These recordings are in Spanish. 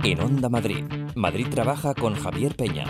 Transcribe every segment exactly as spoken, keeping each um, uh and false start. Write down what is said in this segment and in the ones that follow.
En Onda Madrid, Madrid trabaja con Javier Peña.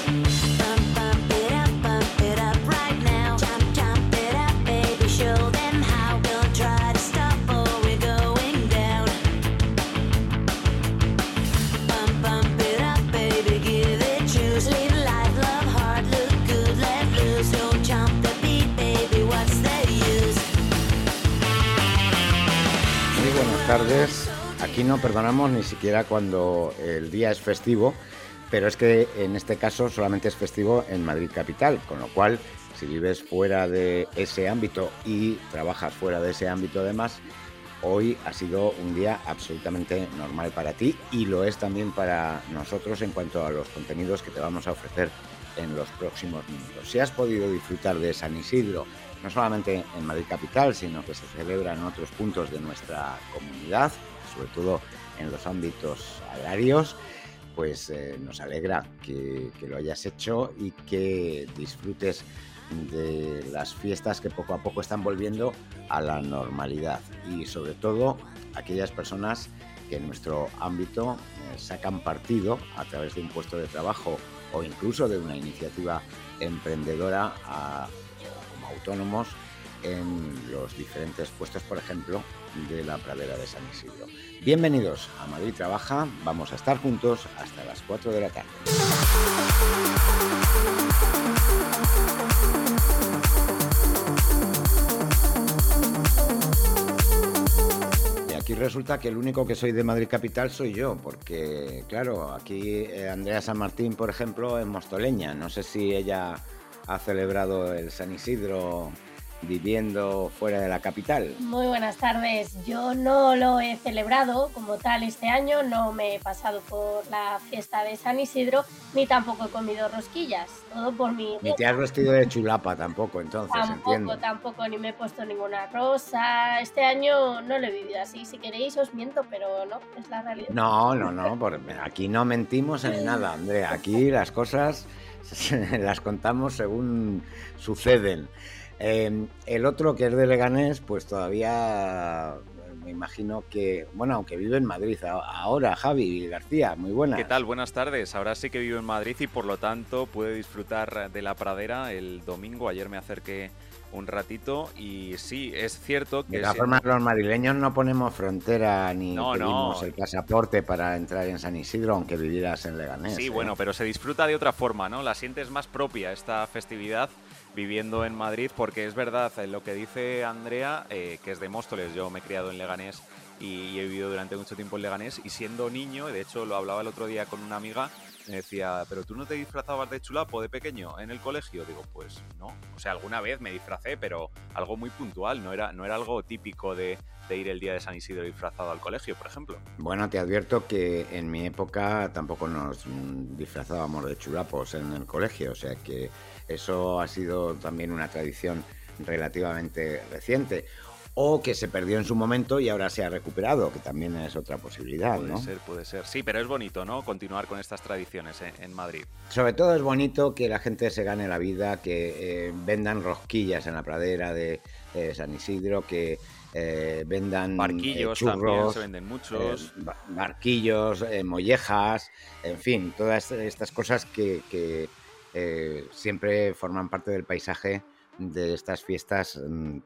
Buenas tardes. Aquí no perdonamos ni siquiera cuando el día es festivo, pero es que en este caso solamente es festivo en Madrid capital, con lo cual si vives fuera de ese ámbito y trabajas fuera de ese ámbito además, hoy ha sido un día absolutamente normal para ti y lo es también para nosotros en cuanto a los contenidos que te vamos a ofrecer en los próximos minutos. Si has podido disfrutar de San Isidro, no solamente en Madrid capital, sino que se celebra en otros puntos de nuestra comunidad, sobre todo en los ámbitos agrarios, pues eh, nos alegra que, que lo hayas hecho y que disfrutes de las fiestas que poco a poco están volviendo a la normalidad y sobre todo aquellas personas que en nuestro ámbito eh, sacan partido a través de un puesto de trabajo o incluso de una iniciativa emprendedora a, como autónomos en los diferentes puestos, por ejemplo, de la pradera de San Isidro. Bienvenidos a Madrid Trabaja, vamos a estar juntos hasta las cuatro de la tarde. Y aquí resulta que el único que soy de Madrid capital soy yo, porque claro, aquí eh, Andrea San Martín, por ejemplo, es mostoleña. No sé si ella ha celebrado el San Isidro viviendo fuera de la capital. Muy buenas tardes. Yo no lo he celebrado como tal este año, no me he pasado por la fiesta de San Isidro, ni tampoco he comido rosquillas, todo por mi... Ni te has vestido de chulapa tampoco, entonces, tampoco, entiendo. Tampoco, ni me he puesto ninguna rosa. Este año no lo he vivido así. Si queréis os miento, pero no, es la realidad. No, no, no, porque aquí no mentimos en nada, Andrea. Aquí las cosas las contamos según suceden. Eh, el otro, que es de Leganés, pues todavía me imagino que, bueno, aunque vive en Madrid ahora, Javi García, muy buenas. ¿Qué tal? Buenas tardes. Ahora sí que vivo en Madrid y por lo tanto pude disfrutar de la pradera el domingo. Ayer me acerqué un ratito y sí, es cierto que... De todas formas, los madrileños no ponemos frontera ni no, pedimos no. el pasaporte para entrar en San Isidro, aunque vivieras en Leganés. Sí, ¿eh? Bueno, pero se disfruta de otra forma, ¿no? La sientes más propia esta festividad viviendo en Madrid, porque es verdad lo que dice Andrea, eh, que es de Móstoles. Yo me he criado en Leganés y he vivido durante mucho tiempo en Leganés, y siendo niño, de hecho lo hablaba el otro día con una amiga, me decía, ¿pero tú no te disfrazabas de chulapo de pequeño en el colegio? Digo, pues no, o sea, alguna vez me disfracé, pero algo muy puntual, no era, no era algo típico de, de ir el día de San Isidro disfrazado al colegio, por ejemplo. Bueno, te advierto que en mi época tampoco nos disfrazábamos de chulapos en el colegio, o sea que eso ha sido también una tradición relativamente reciente, o que se perdió en su momento y ahora se ha recuperado, que también es otra posibilidad, puede ¿no? Puede ser, puede ser. Sí, pero es bonito, ¿no?, continuar con estas tradiciones en, en Madrid. Sobre todo es bonito que la gente se gane la vida, que eh, vendan rosquillas en la pradera de eh, San Isidro, que eh, vendan barquillos, eh, churros, también se venden muchos. Eh, barquillos, eh, mollejas, en fin, todas estas cosas que, que eh, siempre forman parte del paisaje de estas fiestas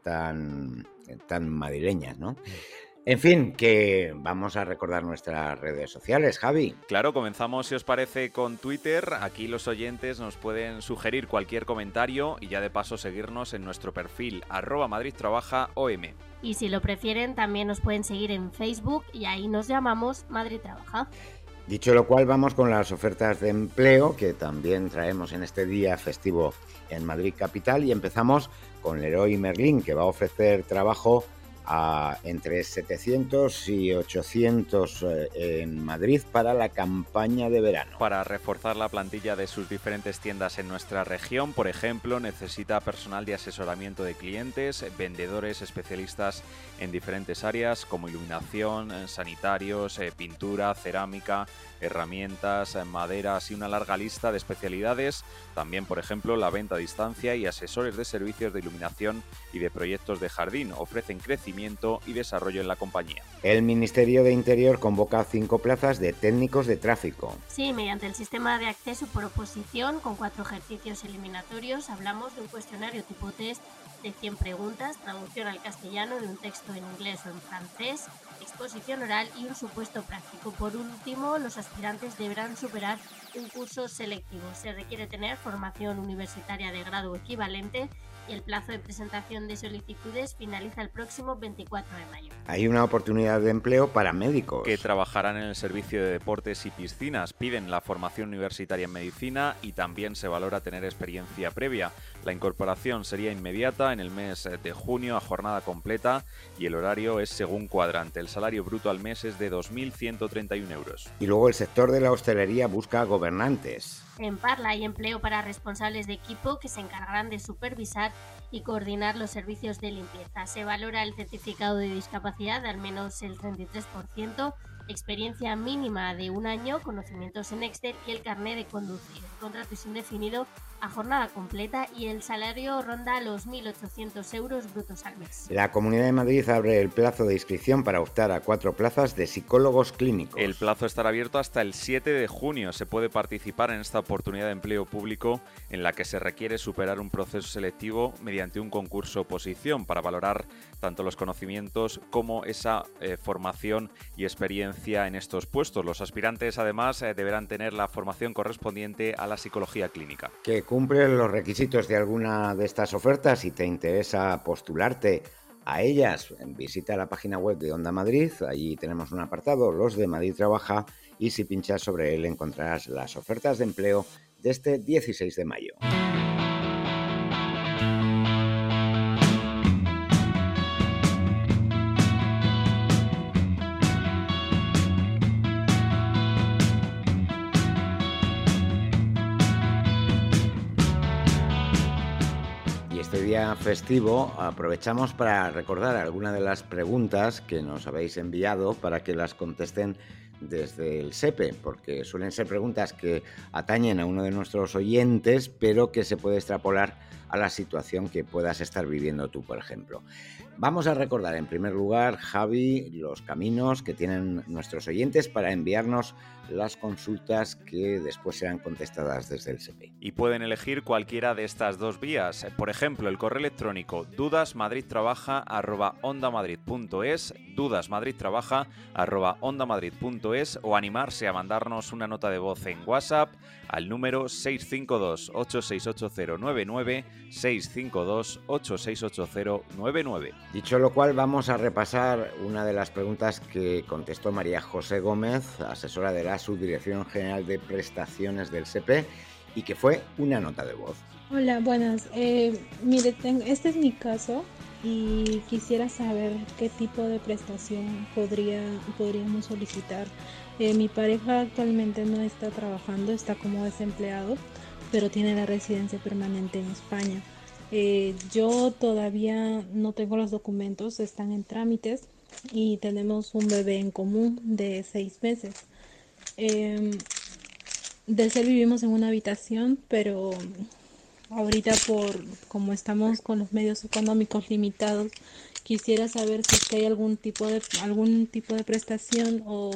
tan, tan madrileñas, ¿no? En fin, que vamos a recordar nuestras redes sociales, Javi. Claro, comenzamos, si os parece, con Twitter. Aquí los oyentes nos pueden sugerir cualquier comentario y ya de paso seguirnos en nuestro perfil arroba Madrid Trabaja O M. Y si lo prefieren, también nos pueden seguir en Facebook y ahí nos llamamos Madrid Trabaja. Dicho lo cual, vamos con las ofertas de empleo que también traemos en este día festivo en Madrid capital, y empezamos con Leroy Merlin, que va a ofrecer trabajo a entre setecientos y ochocientos eh, en Madrid para la campaña de verano. Para reforzar la plantilla de sus diferentes tiendas en nuestra región, por ejemplo, necesita personal de asesoramiento de clientes, vendedores especialistas en diferentes áreas como iluminación, sanitarios, eh, pintura, cerámica, herramientas, maderas y una larga lista de especialidades. También, por ejemplo, la venta a distancia y asesores de servicios de iluminación y de proyectos de jardín. Ofrecen crecimiento crecimiento y desarrollo en la compañía. El Ministerio de Interior convoca cinco plazas de técnicos de tráfico. Sí, mediante el sistema de acceso por oposición, con cuatro ejercicios eliminatorios, hablamos de un cuestionario tipo test de cien preguntas, traducción al castellano de un texto en inglés o en francés, exposición oral y un supuesto práctico. Por último, los aspirantes deberán superar un curso selectivo. Se requiere tener formación universitaria de grado equivalente y el plazo de presentación de solicitudes finaliza el próximo veinticuatro de mayo. Hay una oportunidad de empleo para médicos que trabajarán en el servicio de deportes y piscinas. Piden la formación universitaria en medicina y también se valora tener experiencia previa. La incorporación sería inmediata en el mes de junio a jornada completa y el horario es según cuadrante. El salario bruto al mes es de dos mil ciento treinta y un euros. Y luego el sector de la hostelería busca gobernantes. En Parla hay empleo para responsables de equipo que se encargarán de supervisar y coordinar los servicios de limpieza. Se valora el certificado de discapacidad de al menos el treinta y tres por ciento, experiencia mínima de un año, conocimientos en Excel y el carné de conducir. El contrato es indefinido a jornada completa y el salario ronda los mil ochocientos euros brutos al mes. La Comunidad de Madrid abre el plazo de inscripción para optar a cuatro plazas de psicólogos clínicos. El plazo estará abierto hasta el siete de junio. Se puede participar en esta oportunidad de empleo público en la que se requiere superar un proceso selectivo mediante un concurso oposición para valorar tanto los conocimientos como esa eh, formación y experiencia en estos puestos. Los aspirantes además eh, deberán tener la formación correspondiente a la psicología clínica. Que cumplen los requisitos de alguna de estas ofertas y te interesa postularte a ellas, visita la página web de Onda Madrid. Allí tenemos un apartado, Los de Madrid Trabaja, y si pinchas sobre él encontrarás las ofertas de empleo de este dieciséis de mayo. Este día festivo aprovechamos para recordar algunas de las preguntas que nos habéis enviado para que las contesten desde el SEPE, porque suelen ser preguntas que atañen a uno de nuestros oyentes, pero que se puede extrapolar a la situación que puedas estar viviendo tú, por ejemplo. Vamos a recordar en primer lugar, Javi, los caminos que tienen nuestros oyentes para enviarnos las consultas que después serán contestadas desde el SEPE. Y pueden elegir cualquiera de estas dos vías. Por ejemplo, el correo electrónico dudasmadridtrabaja arroba ondamadrid.es, dudasmadridtrabaja arroba ondamadrid.es o animarse a mandarnos una nota de voz en WhatsApp al número seis cinco dos, ocho seis ocho cero nueve nueve, seis cinco dos, ocho seis ocho cero nueve nueve. Dicho lo cual, vamos a repasar una de las preguntas que contestó María José Gómez, asesora de la Subdirección General de Prestaciones del SEPE, y que fue una nota de voz. Hola, buenas. Eh, mire, tengo, este es mi caso y quisiera saber qué tipo de prestación podría, podríamos solicitar. Eh, mi pareja actualmente no está trabajando, está como desempleado, pero tiene la residencia permanente en España. Eh, yo todavía no tengo los documentos, están en trámites y tenemos un bebé en común de seis meses. Eh, de ser vivimos en una habitación, pero ahorita por como estamos con los medios económicos limitados, quisiera saber si es que hay algún tipo de algún tipo de prestación o,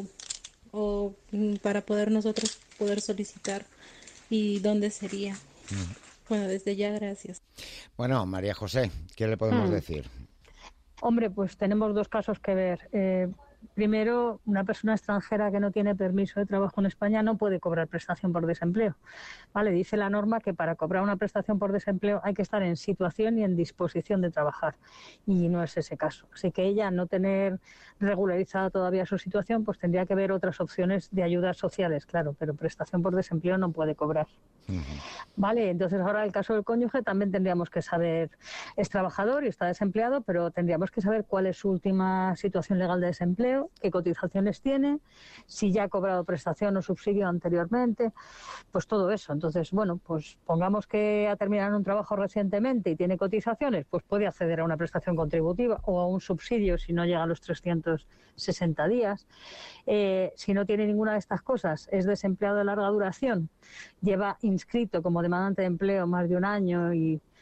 o para poder nosotros poder solicitar y dónde sería. Mm. Bueno, desde ya, gracias. Bueno, María José, ¿qué le podemos hmm. decir? Hombre, pues tenemos dos casos que ver. Eh, primero, una persona extranjera que no tiene permiso de trabajo en España no puede cobrar prestación por desempleo. Vale, dice la norma que para cobrar una prestación por desempleo hay que estar en situación y en disposición de trabajar. Y no es ese caso. Así que ella, no tener regularizada todavía su situación, pues tendría que ver otras opciones de ayudas sociales, claro, pero prestación por desempleo no puede cobrar. Uh-huh. Vale, entonces ahora el caso del cónyuge también tendríamos que saber, es trabajador y está desempleado, pero tendríamos que saber cuál es su última situación legal de desempleo, qué cotizaciones tiene, si ya ha cobrado prestación o subsidio anteriormente, pues todo eso. Entonces, bueno, pues pongamos que ha terminado un trabajo recientemente y tiene cotizaciones, pues puede acceder a una prestación contributiva o a un subsidio si no llega a los trescientos sesenta días. Eh, si no tiene ninguna de estas cosas, es desempleado de larga duración, lleva inscrito como demandante de empleo más de un año y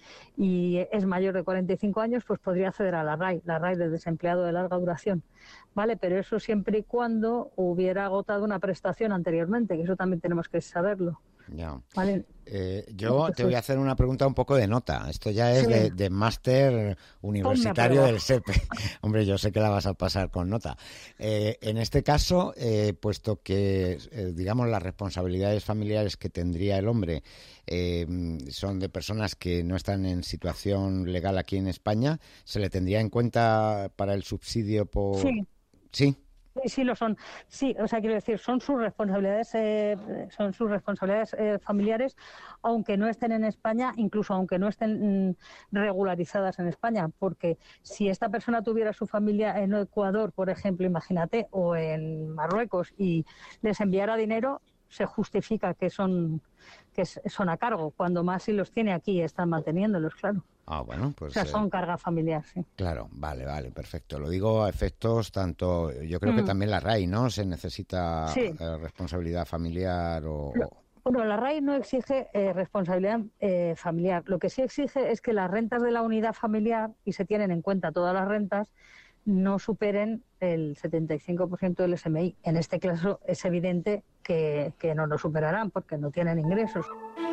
y es mayor de cuarenta y cinco años, pues podría acceder a la R A I, la R A I de desempleado de larga duración, ¿vale? Pero eso siempre y cuando hubiera agotado una prestación anteriormente, que eso también tenemos que saberlo. Ya. ¿Vale? Eh, yo Entonces, te voy a hacer una pregunta un poco de nota. Esto ya es sí. de, de máster universitario Ponme a del S E P E. Hombre, yo sé que la vas a pasar con nota. Eh, en este caso, eh, puesto que, eh, digamos, las responsabilidades familiares que tendría el hombre eh, son de personas que no están en situación legal aquí en España, ¿se le tendría en cuenta para el subsidio por...? Sí. ¿Sí? Sí, sí lo son. Sí, o sea, quiero decir, son sus responsabilidades, eh, son sus responsabilidades eh, familiares, aunque no estén en España, incluso aunque no estén mm, regularizadas en España, porque si esta persona tuviera su familia en Ecuador, por ejemplo, imagínate, o en Marruecos y les enviara dinero, se justifica que son que son a cargo, cuando más si los tiene aquí están manteniéndolos, claro. Ah, bueno, pues... O sea, son eh, carga familiar, sí. Claro, vale, vale, perfecto. Lo digo a efectos tanto... Yo creo que Mm. también la R A I, ¿no? Se necesita Sí. eh, responsabilidad familiar o... Lo- o- Bueno, la R A I no exige eh, responsabilidad eh, familiar. Lo que sí exige es que las rentas de la unidad familiar, y se tienen en cuenta todas las rentas, no superen el setenta y cinco por ciento del S M I. En este caso es evidente que, que no lo superarán porque no tienen ingresos.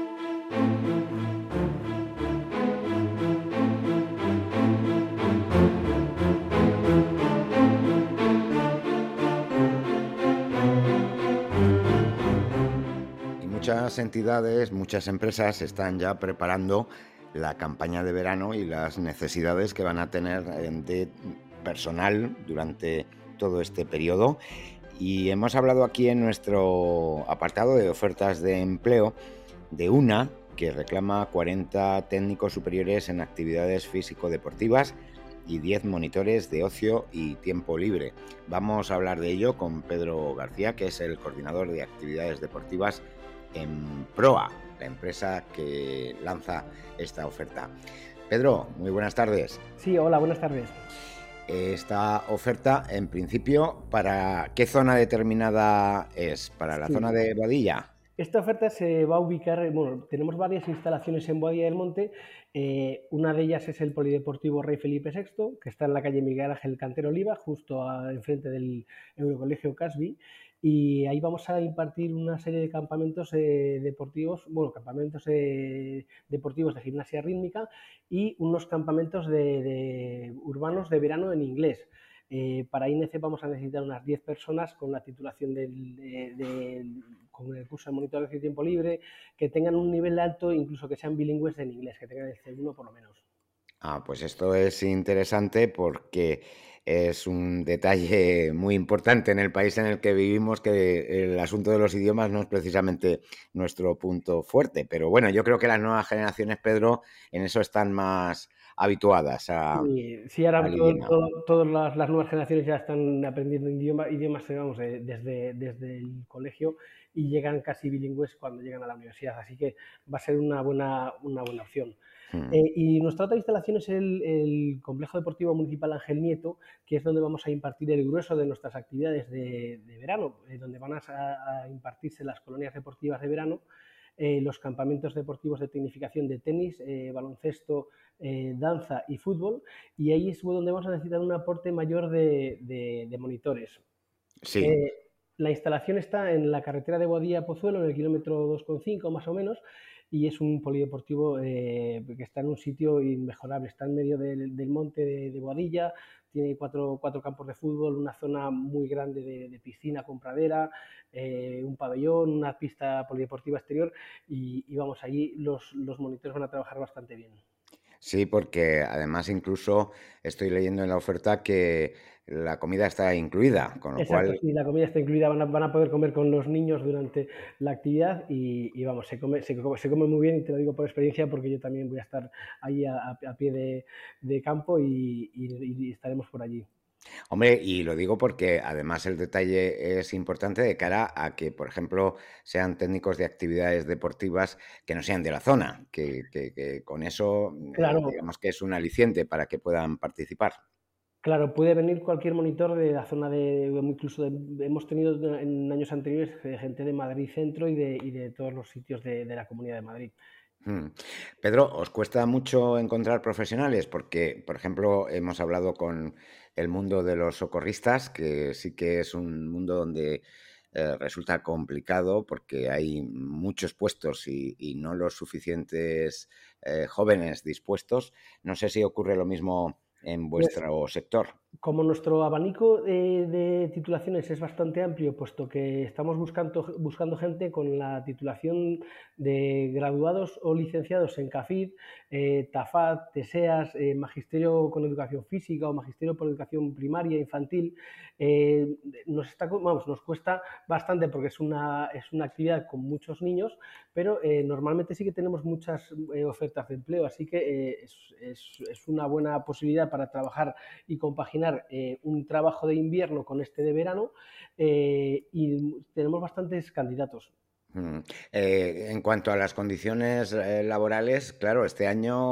Y muchas entidades, muchas empresas están ya preparando la campaña de verano y las necesidades que van a tener eh, de personal durante todo este periodo. Y hemos hablado aquí en nuestro apartado de ofertas de empleo de una que reclama cuarenta técnicos superiores en actividades físico-deportivas y diez monitores de ocio y tiempo libre. Vamos a hablar de ello con Pedro García, que es el coordinador de actividades deportivas en Proa, la empresa que lanza esta oferta. Pedro, muy buenas tardes. Sí, hola, buenas tardes. Esta oferta, en principio, ¿para qué zona determinada es? ¿Para la Sí. zona de Boadilla? Esta oferta se va a ubicar, bueno, tenemos varias instalaciones en Boadilla del Monte. Eh, una de ellas es el Polideportivo Rey Felipe sexto, que está en la calle Miguel Ángel Cantero Oliva, justo a, enfrente del Eurocolegio Casby. Y ahí vamos a impartir una serie de campamentos eh, deportivos, bueno, campamentos eh, deportivos de gimnasia rítmica y unos campamentos de, de urbanos de verano en inglés. Eh, para I N C vamos a necesitar unas diez personas con la titulación del, de, de, con el curso de monitor de tiempo libre, que tengan un nivel alto, incluso que sean bilingües en inglés, que tengan el C uno por lo menos. Ah, pues esto es interesante porque es un detalle muy importante en el país en el que vivimos, que el asunto de los idiomas no es precisamente nuestro punto fuerte. Pero bueno, yo creo que las nuevas generaciones, Pedro, en eso están más habituadas a, Sí, sí, ahora al todo, idioma. todo, todas las, las nuevas generaciones ya están aprendiendo idioma, idiomas digamos, eh, desde, desde el colegio y llegan casi bilingües cuando llegan a la universidad, así que va a ser una buena, una buena opción. Hmm. Eh, y nuestra otra instalación es el, el Complejo Deportivo Municipal Ángel Nieto, que es donde vamos a impartir el grueso de nuestras actividades de, de verano, eh, donde van a, a impartirse las colonias deportivas de verano, eh, los campamentos deportivos de tecnificación de tenis, eh, baloncesto, eh, danza y fútbol, y ahí es donde vamos a necesitar un aporte mayor de, de, de monitores. Sí. Eh, la instalación está en la carretera de Boadilla a Pozuelo, en el kilómetro dos coma cinco más o menos, y es un polideportivo eh, que está en un sitio inmejorable, está en medio del, del monte de, de Boadilla, tiene cuatro, cuatro campos de fútbol, una zona muy grande de, de piscina con pradera, eh, un pabellón, una pista polideportiva exterior y, y vamos, allí los, los monitores van a trabajar bastante bien. Sí, porque además incluso estoy leyendo en la oferta que la comida está incluida, con lo Exacto, cual... sí, la comida está incluida, van a, van a poder comer con los niños durante la actividad y, y vamos, se come, se, come, se come muy bien y te lo digo por experiencia porque yo también voy a estar ahí a, a pie de, de campo y, y, y estaremos por allí. Hombre, y lo digo porque además el detalle es importante de cara a que, por ejemplo, sean técnicos de actividades deportivas que no sean de la zona, que, que, que con eso Claro. eh, digamos que es un aliciente para que puedan participar. Claro, puede venir cualquier monitor de la zona de, incluso de, hemos tenido en años anteriores gente de Madrid Centro y de, y de todos los sitios de, de la Comunidad de Madrid. Hmm. Pedro, ¿os cuesta mucho encontrar profesionales? Porque, por ejemplo, hemos hablado con el mundo de los socorristas, que sí que es un mundo donde eh, resulta complicado porque hay muchos puestos y, y no los suficientes eh, jóvenes dispuestos. No sé si ocurre lo mismo en Pues vuestro sector. como nuestro abanico de, de titulaciones es bastante amplio, puesto que estamos buscando, buscando gente con la titulación de graduados o licenciados en CAFID, eh, TAFAD, TESEAS, eh, Magisterio con Educación Física o Magisterio por Educación Primaria, Infantil, eh, nos, está, vamos, nos cuesta bastante porque es una, es una actividad con muchos niños, pero eh, normalmente sí que tenemos muchas eh, ofertas de empleo, así que eh, es, es, es una buena posibilidad para trabajar y compaginar eh, un trabajo de invierno con este de verano, eh, y tenemos bastantes candidatos. Mm. Eh, en cuanto a las condiciones eh, laborales, claro, este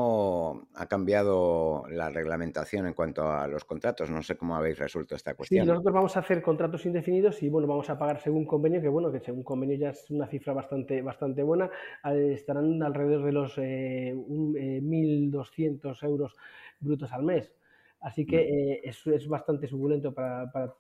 año ha cambiado la reglamentación en cuanto a los contratos. No sé cómo habéis resuelto esta Sí, cuestión. nosotros vamos a hacer contratos indefinidos y bueno, vamos a pagar según convenio, que bueno, que según convenio ya es una cifra bastante, bastante buena. Eh, estarán alrededor de los eh, un, eh, mil doscientos euros brutos al mes. Así que Mm. eh, es, es bastante suculento para, para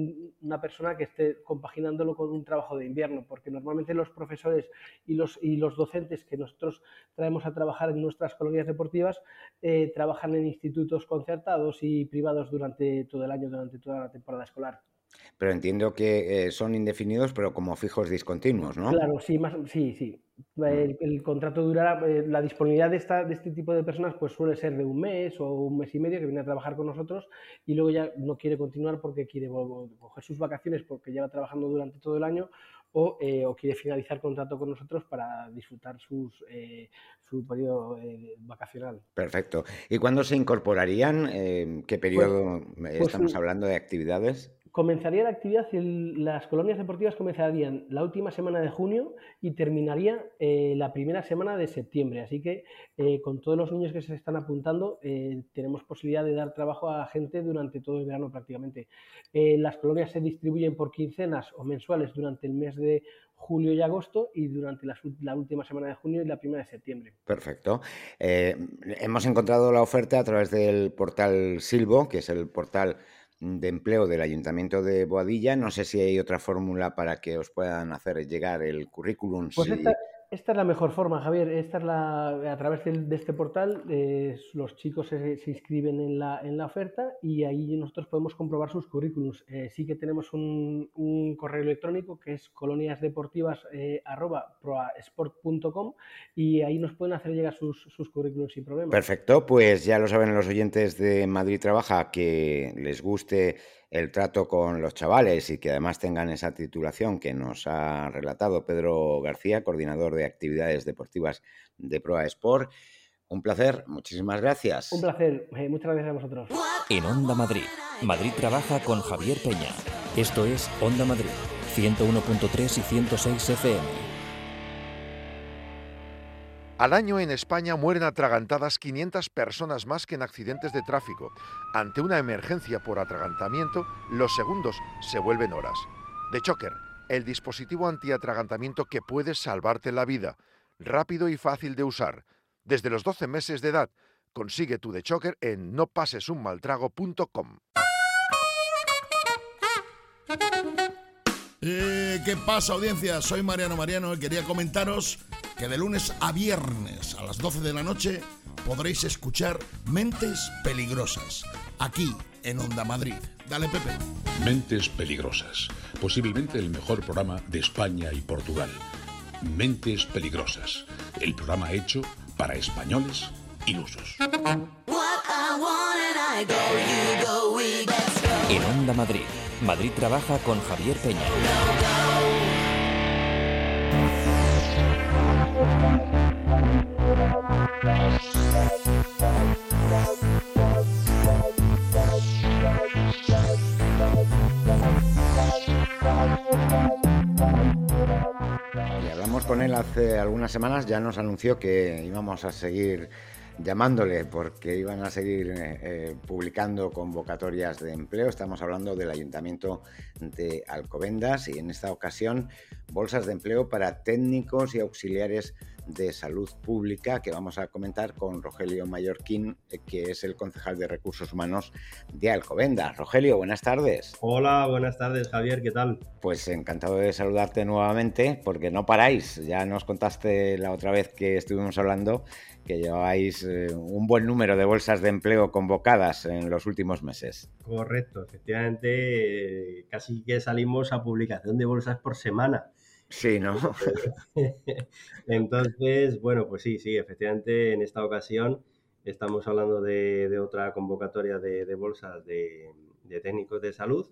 una persona que esté compaginándolo con un trabajo de invierno, porque normalmente los profesores y los, y los docentes que nosotros traemos a trabajar en nuestras colonias deportivas eh, trabajan en institutos concertados y privados durante todo el año, durante toda la temporada escolar. Pero entiendo que eh, son indefinidos, pero como fijos discontinuos, ¿no? Claro, sí, más, sí, sí. Mm. El, el contrato durará, eh, la disponibilidad de, esta, de este tipo de personas pues suele ser de un mes o un mes y medio que viene a trabajar con nosotros y luego ya no quiere continuar porque quiere coger sus vacaciones porque lleva trabajando durante todo el año o, eh, o quiere finalizar contrato con nosotros para disfrutar sus, eh, su periodo eh, vacacional. Perfecto. ¿Y cuándo se incorporarían? Eh, ¿qué Pues, periodo eh, pues estamos hablando de actividades? Comenzaría la actividad, el, las colonias deportivas comenzarían la última semana de junio y terminaría eh, la primera semana de septiembre. Así que eh, con todos los niños que se están apuntando eh, tenemos posibilidad de dar trabajo a gente durante todo el verano prácticamente. Eh, las colonias se distribuyen por quincenas o mensuales durante el mes de julio y agosto y durante la, la última semana de junio y la primera de septiembre. Perfecto. Eh, hemos encontrado la oferta a través del portal Silvo, que es el portal de empleo del Ayuntamiento de Boadilla. No sé si hay otra fórmula para que os puedan hacer llegar el currículum. Pues esta, Si... esta es la mejor forma, Javier. Esta es la, a través de, de este portal eh, los chicos se, se inscriben en la, en la oferta y ahí nosotros podemos comprobar sus currículums. Eh, sí que tenemos un, un correo electrónico que es coloniasdeportivas eh, arroba proasport punto com y ahí nos pueden hacer llegar sus, sus currículums sin problema. Perfecto, pues ya lo saben los oyentes de Madrid Trabaja, que les guste el trato con los chavales y que además tengan esa titulación que nos ha relatado Pedro García, coordinador de actividades deportivas de Proa Sport. Un placer, muchísimas gracias. Un placer, eh, muchas gracias a vosotros. En Onda Madrid, Madrid Trabaja con Javier Peña. Esto es Onda Madrid, ciento uno punto tres y ciento seis F M. Al año en España mueren atragantadas quinientas personas más que en accidentes de tráfico. Ante una emergencia por atragantamiento, los segundos se vuelven horas. The Choker, el dispositivo antiatragantamiento que puede salvarte la vida. Rápido y fácil de usar. Desde los doce meses de edad, consigue tu The Choker en no pases un mal trago punto com. Eh, ¿Qué pasa, audiencia? Soy Mariano Mariano y quería comentaros que de lunes a viernes a las doce de la noche podréis escuchar Mentes Peligrosas, aquí en Onda Madrid. Dale, Pepe. Mentes Peligrosas, posiblemente el mejor programa de España y Portugal. Mentes Peligrosas, el programa hecho para españoles ilusos. En Onda Madrid, Madrid Trabaja con Javier Peña. Y hablamos con él hace algunas semanas, ya nos anunció que íbamos a seguir llamándole porque iban a seguir eh, publicando convocatorias de empleo. Estamos hablando del Ayuntamiento de Alcobendas y en esta ocasión bolsas de empleo para técnicos y auxiliares de Salud Pública, que vamos a comentar con Rogelio Mallorquín, que es el concejal de Recursos Humanos de Alcobendas. Rogelio, buenas tardes. Hola, buenas tardes, Javier, ¿qué tal? Pues encantado de saludarte nuevamente, porque no paráis. Ya nos contaste la otra vez que estuvimos hablando que lleváis eh, un buen número de bolsas de empleo convocadas en los últimos meses. Correcto, efectivamente, eh, casi que salimos a publicación de bolsas por semana. Sí, ¿no? Entonces, bueno, pues sí, sí, efectivamente, en esta ocasión estamos hablando de, de otra convocatoria de, de bolsas de, de técnicos de salud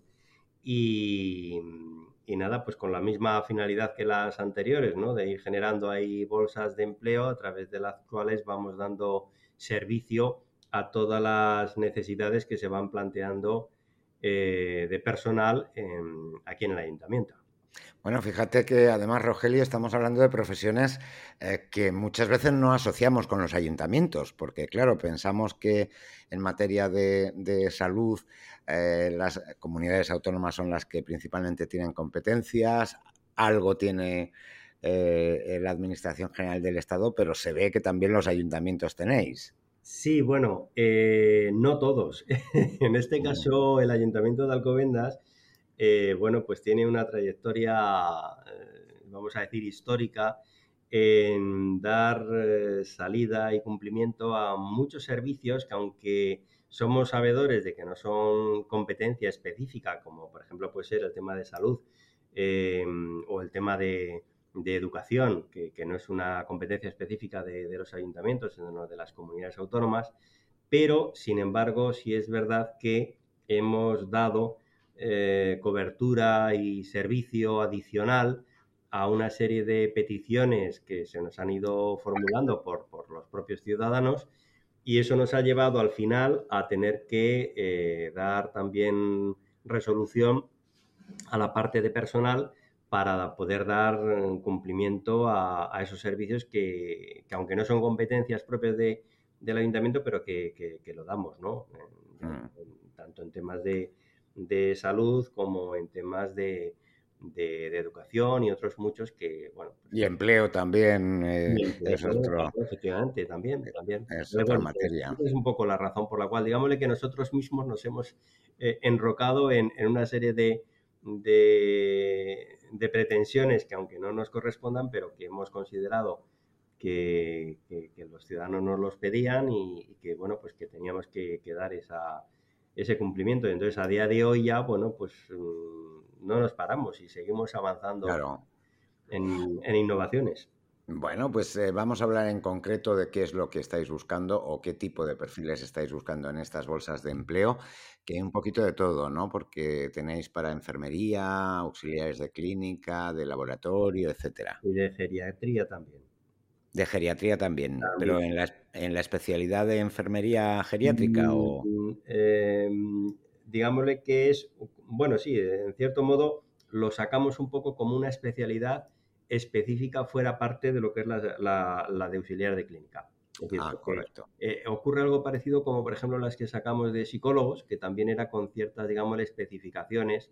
y, y nada, pues con la misma finalidad que las anteriores, ¿no? De ir generando ahí bolsas de empleo a través de las cuales vamos dando servicio a todas las necesidades que se van planteando eh, de personal en, aquí en el ayuntamiento. Bueno, fíjate que además, Rogelio, estamos hablando de profesiones eh, que muchas veces no asociamos con los ayuntamientos, porque claro, pensamos que en materia de, de salud eh, las comunidades autónomas son las que principalmente tienen competencias, algo tiene eh, la Administración General del Estado, pero se ve que también los ayuntamientos tenéis. Sí, bueno, eh, no todos. En este caso, el Ayuntamiento de Alcobendas Eh, bueno, pues tiene una trayectoria, eh, vamos a decir, histórica en dar eh, salida y cumplimiento a muchos servicios que, aunque somos sabedores de que no son competencia específica, como por ejemplo puede ser el tema de salud eh, o el tema de, de educación, que, que no es una competencia específica de, de los ayuntamientos, sino de las comunidades autónomas, pero sin embargo sí es verdad que hemos dado Eh, cobertura y servicio adicional a una serie de peticiones que se nos han ido formulando por, por los propios ciudadanos, y eso nos ha llevado al final a tener que eh, dar también resolución a la parte de personal para poder dar cumplimiento a, a esos servicios que, que aunque no son competencias propias de, del ayuntamiento, pero que, que, que lo damos, ¿no? En, en, tanto en temas de de salud como en temas de, de, de educación y otros muchos que, bueno... Pues, y empleo también eh, y empleo, es otro... Efectivamente, también, también. Es Pero, otra bueno, materia. Es un poco la razón por la cual, digámosle que nosotros mismos nos hemos eh, enrocado en, en una serie de, de, de pretensiones que, aunque no nos correspondan, pero que hemos considerado que, que, que los ciudadanos nos los pedían y, y que, bueno, pues que teníamos que, que dar esa... ese cumplimiento. Entonces, a día de hoy ya, bueno, pues no nos paramos y seguimos avanzando claro. en, en innovaciones. Bueno, pues eh, vamos a hablar en concreto de qué es lo que estáis buscando o qué tipo de perfiles estáis buscando en estas bolsas de empleo, que hay un poquito de todo, ¿no? Porque tenéis para enfermería, auxiliares de clínica, de laboratorio, etcétera. Y de geriatría también. De geriatría también, también. Pero en la, en la especialidad de enfermería geriátrica mm, o... Eh, digámosle que es, bueno, sí, en cierto modo lo sacamos un poco como una especialidad específica fuera parte de lo que es la, la, la de auxiliar de clínica. Es decir, ah, correcto. Eh, ocurre algo parecido como, por ejemplo, las que sacamos de psicólogos, que también era con ciertas, digamos, especificaciones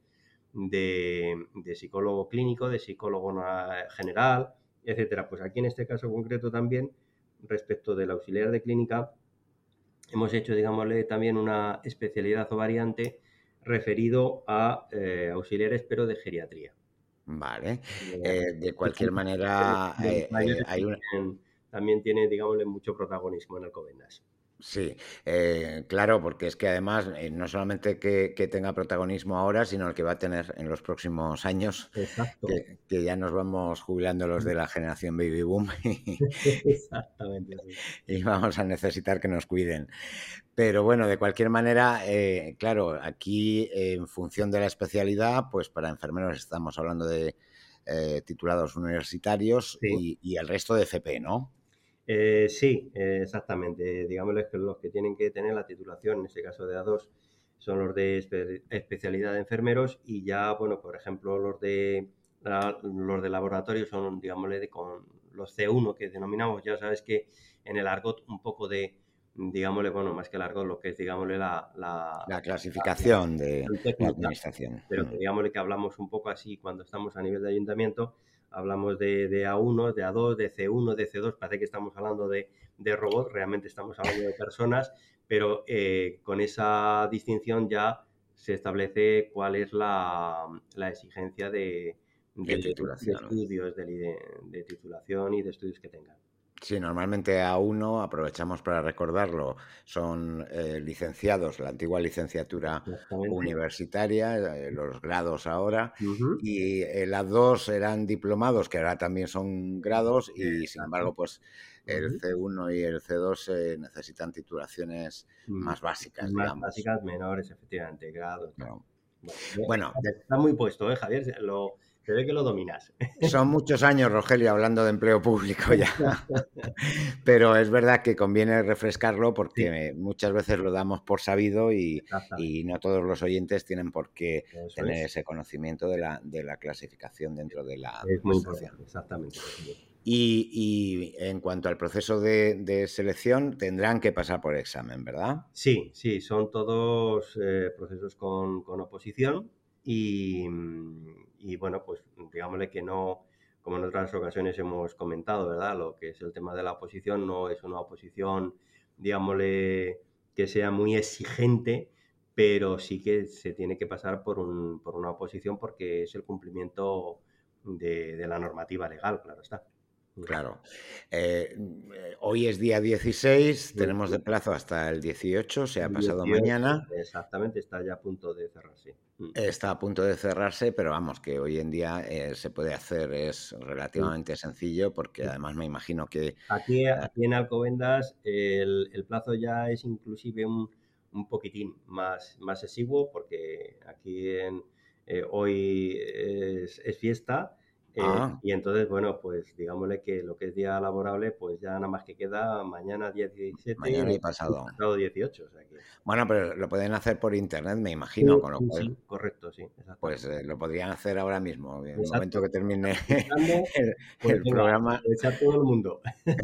de, de psicólogo clínico, de psicólogo general, etcétera. Pues aquí en este caso concreto también, respecto del auxiliar de clínica, hemos hecho, digámosle, también una especialidad o variante referido a eh, auxiliares, pero de geriatría. Vale. Eh, de cualquier manera, eh, eh, hay una... también tiene, digámosle, mucho protagonismo en Alcobendas. Sí, eh, claro, porque es que además eh, no solamente que, que tenga protagonismo ahora, sino el que va a tener en los próximos años, que, que ya nos vamos jubilando los de la generación baby boom y, Exactamente, sí. y vamos a necesitar que nos cuiden. Pero bueno, de cualquier manera, eh, claro, aquí eh, en función de la especialidad, pues para enfermeros estamos hablando de eh, titulados universitarios sí. y, y el resto de F P, ¿no? Eh, sí, eh, exactamente. Digámosles que los que tienen que tener la titulación, en este caso de A dos, son los de espe especialidad de enfermeros y ya, bueno, por ejemplo, los de la, los de laboratorio son, digámosle, de, con los C uno que denominamos. Ya sabes que en el argot un poco de, digámosle, bueno, más que largo, lo que es, digámosle, la... La, la clasificación la, de técnica, la administración. Pero que, digámosle, que hablamos un poco así cuando estamos a nivel de ayuntamiento, hablamos de, de A uno, de A dos, de C uno, de C dos, parece que estamos hablando de, de robots, realmente estamos hablando de personas, pero eh, con esa distinción ya se establece cuál es la, la exigencia de, de, de, titulación, de estudios, de, de titulación y de estudios que tengan. Sí, normalmente A uno, aprovechamos para recordarlo, son eh, licenciados, la antigua licenciatura universitaria, eh, los grados ahora, uh-huh. y el A dos eran diplomados, que ahora también son grados, y Exacto. sin embargo, pues el uh-huh. C uno y el C dos eh, necesitan titulaciones uh-huh. más básicas, Más digamos. básicas, menores, efectivamente, grados. No. Bueno, bueno, está muy puesto, ¿eh, Javier? Lo... Se ve que lo dominas. Son muchos años, Rogelio, hablando de empleo público ya. Pero es verdad que conviene refrescarlo porque sí. muchas veces lo damos por sabido y, y no todos los oyentes tienen por qué Eso tener es. ese conocimiento de la, de la clasificación dentro de la Es muy importante, exactamente. Y, y en cuanto al proceso de, de selección, tendrán que pasar por examen, ¿verdad? Sí, sí, son todos eh, procesos con, con oposición. Y, y bueno, pues digámosle que no, como en otras ocasiones hemos comentado, ¿verdad? Lo que es el tema de la oposición no es una oposición, digámosle, que sea muy exigente, pero sí que se tiene que pasar por, un, por una oposición porque es el cumplimiento de, de la normativa legal, claro está. Claro. Eh, hoy es día dieciséis, tenemos de plazo hasta el dieciocho, o sea, pasado dieciocho, mañana. Exactamente, está ya a punto de cerrarse. Está a punto de cerrarse, pero vamos, que hoy en día eh, se puede hacer, es relativamente sí. sencillo, porque sí. además me imagino que... Aquí, aquí en Alcobendas el, el plazo ya es inclusive un, un poquitín más, más exiguo, porque aquí en, eh, hoy es, es fiesta. Eh, ah. Y entonces, bueno, pues digámosle que lo que es día laborable, pues ya nada más que queda mañana día diecisiete. Mañana y pasado. pasado dieciocho. O sea que... Bueno, pero lo pueden hacer por internet, me imagino. Sí, con lo cual, sí, correcto, sí. Pues eh, lo podrían hacer ahora mismo, en el momento que termine el, pues el venga, programa. Echar todo el mundo.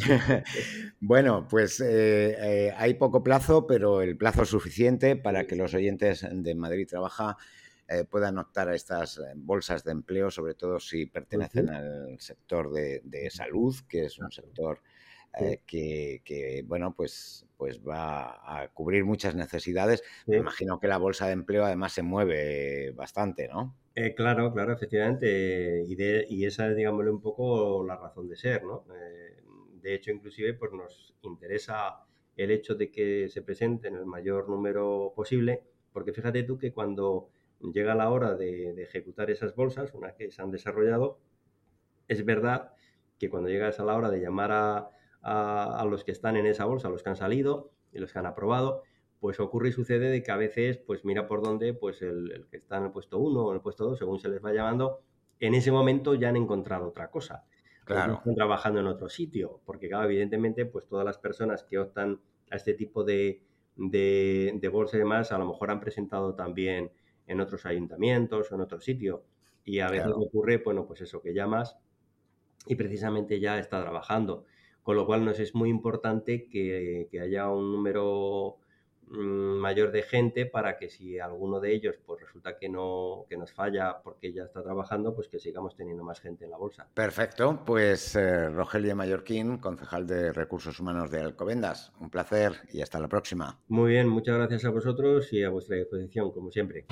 Bueno, pues eh, eh, hay poco plazo, pero el plazo es suficiente para que los oyentes de Madrid Trabaja Eh, puedan optar a estas bolsas de empleo, sobre todo si pertenecen uh-huh. al sector de, de salud, que es un sector eh, sí. que, que, bueno, pues, pues va a cubrir muchas necesidades. Sí. Me imagino que la bolsa de empleo además se mueve bastante, ¿no? Eh, claro, claro, efectivamente, y, de, y esa es, digámosle, un poco la razón de ser, ¿no? Eh, de hecho, inclusive, pues nos interesa el hecho de que se presenten el mayor número posible, porque fíjate tú que cuando llega la hora de, de ejecutar esas bolsas, una que se han desarrollado, es verdad que cuando llegas a la hora de llamar a, a, a los que están en esa bolsa, a los que han salido y los que han aprobado, pues ocurre y sucede de que a veces, pues mira por dónde, pues el, el que está en el puesto uno o en el puesto dos, según se les va llamando, en ese momento ya han encontrado otra cosa. Claro. O están trabajando en otro sitio, porque claro, evidentemente, pues todas las personas que optan a este tipo de, de, de bolsa y demás, a lo mejor han presentado también en otros ayuntamientos o en otro sitio. Y a veces claro. ocurre, bueno, pues eso, que llamas y precisamente ya está trabajando. Con lo cual nos es muy importante que, que haya un número mmm, mayor de gente para que si alguno de ellos pues resulta que no que nos falla porque ya está trabajando, pues que sigamos teniendo más gente en la bolsa. Perfecto, pues eh, Rogelio Mallorquín, concejal de Recursos Humanos de Alcobendas. Un placer y hasta la próxima. Muy bien, muchas gracias a vosotros y a vuestra disposición, como siempre.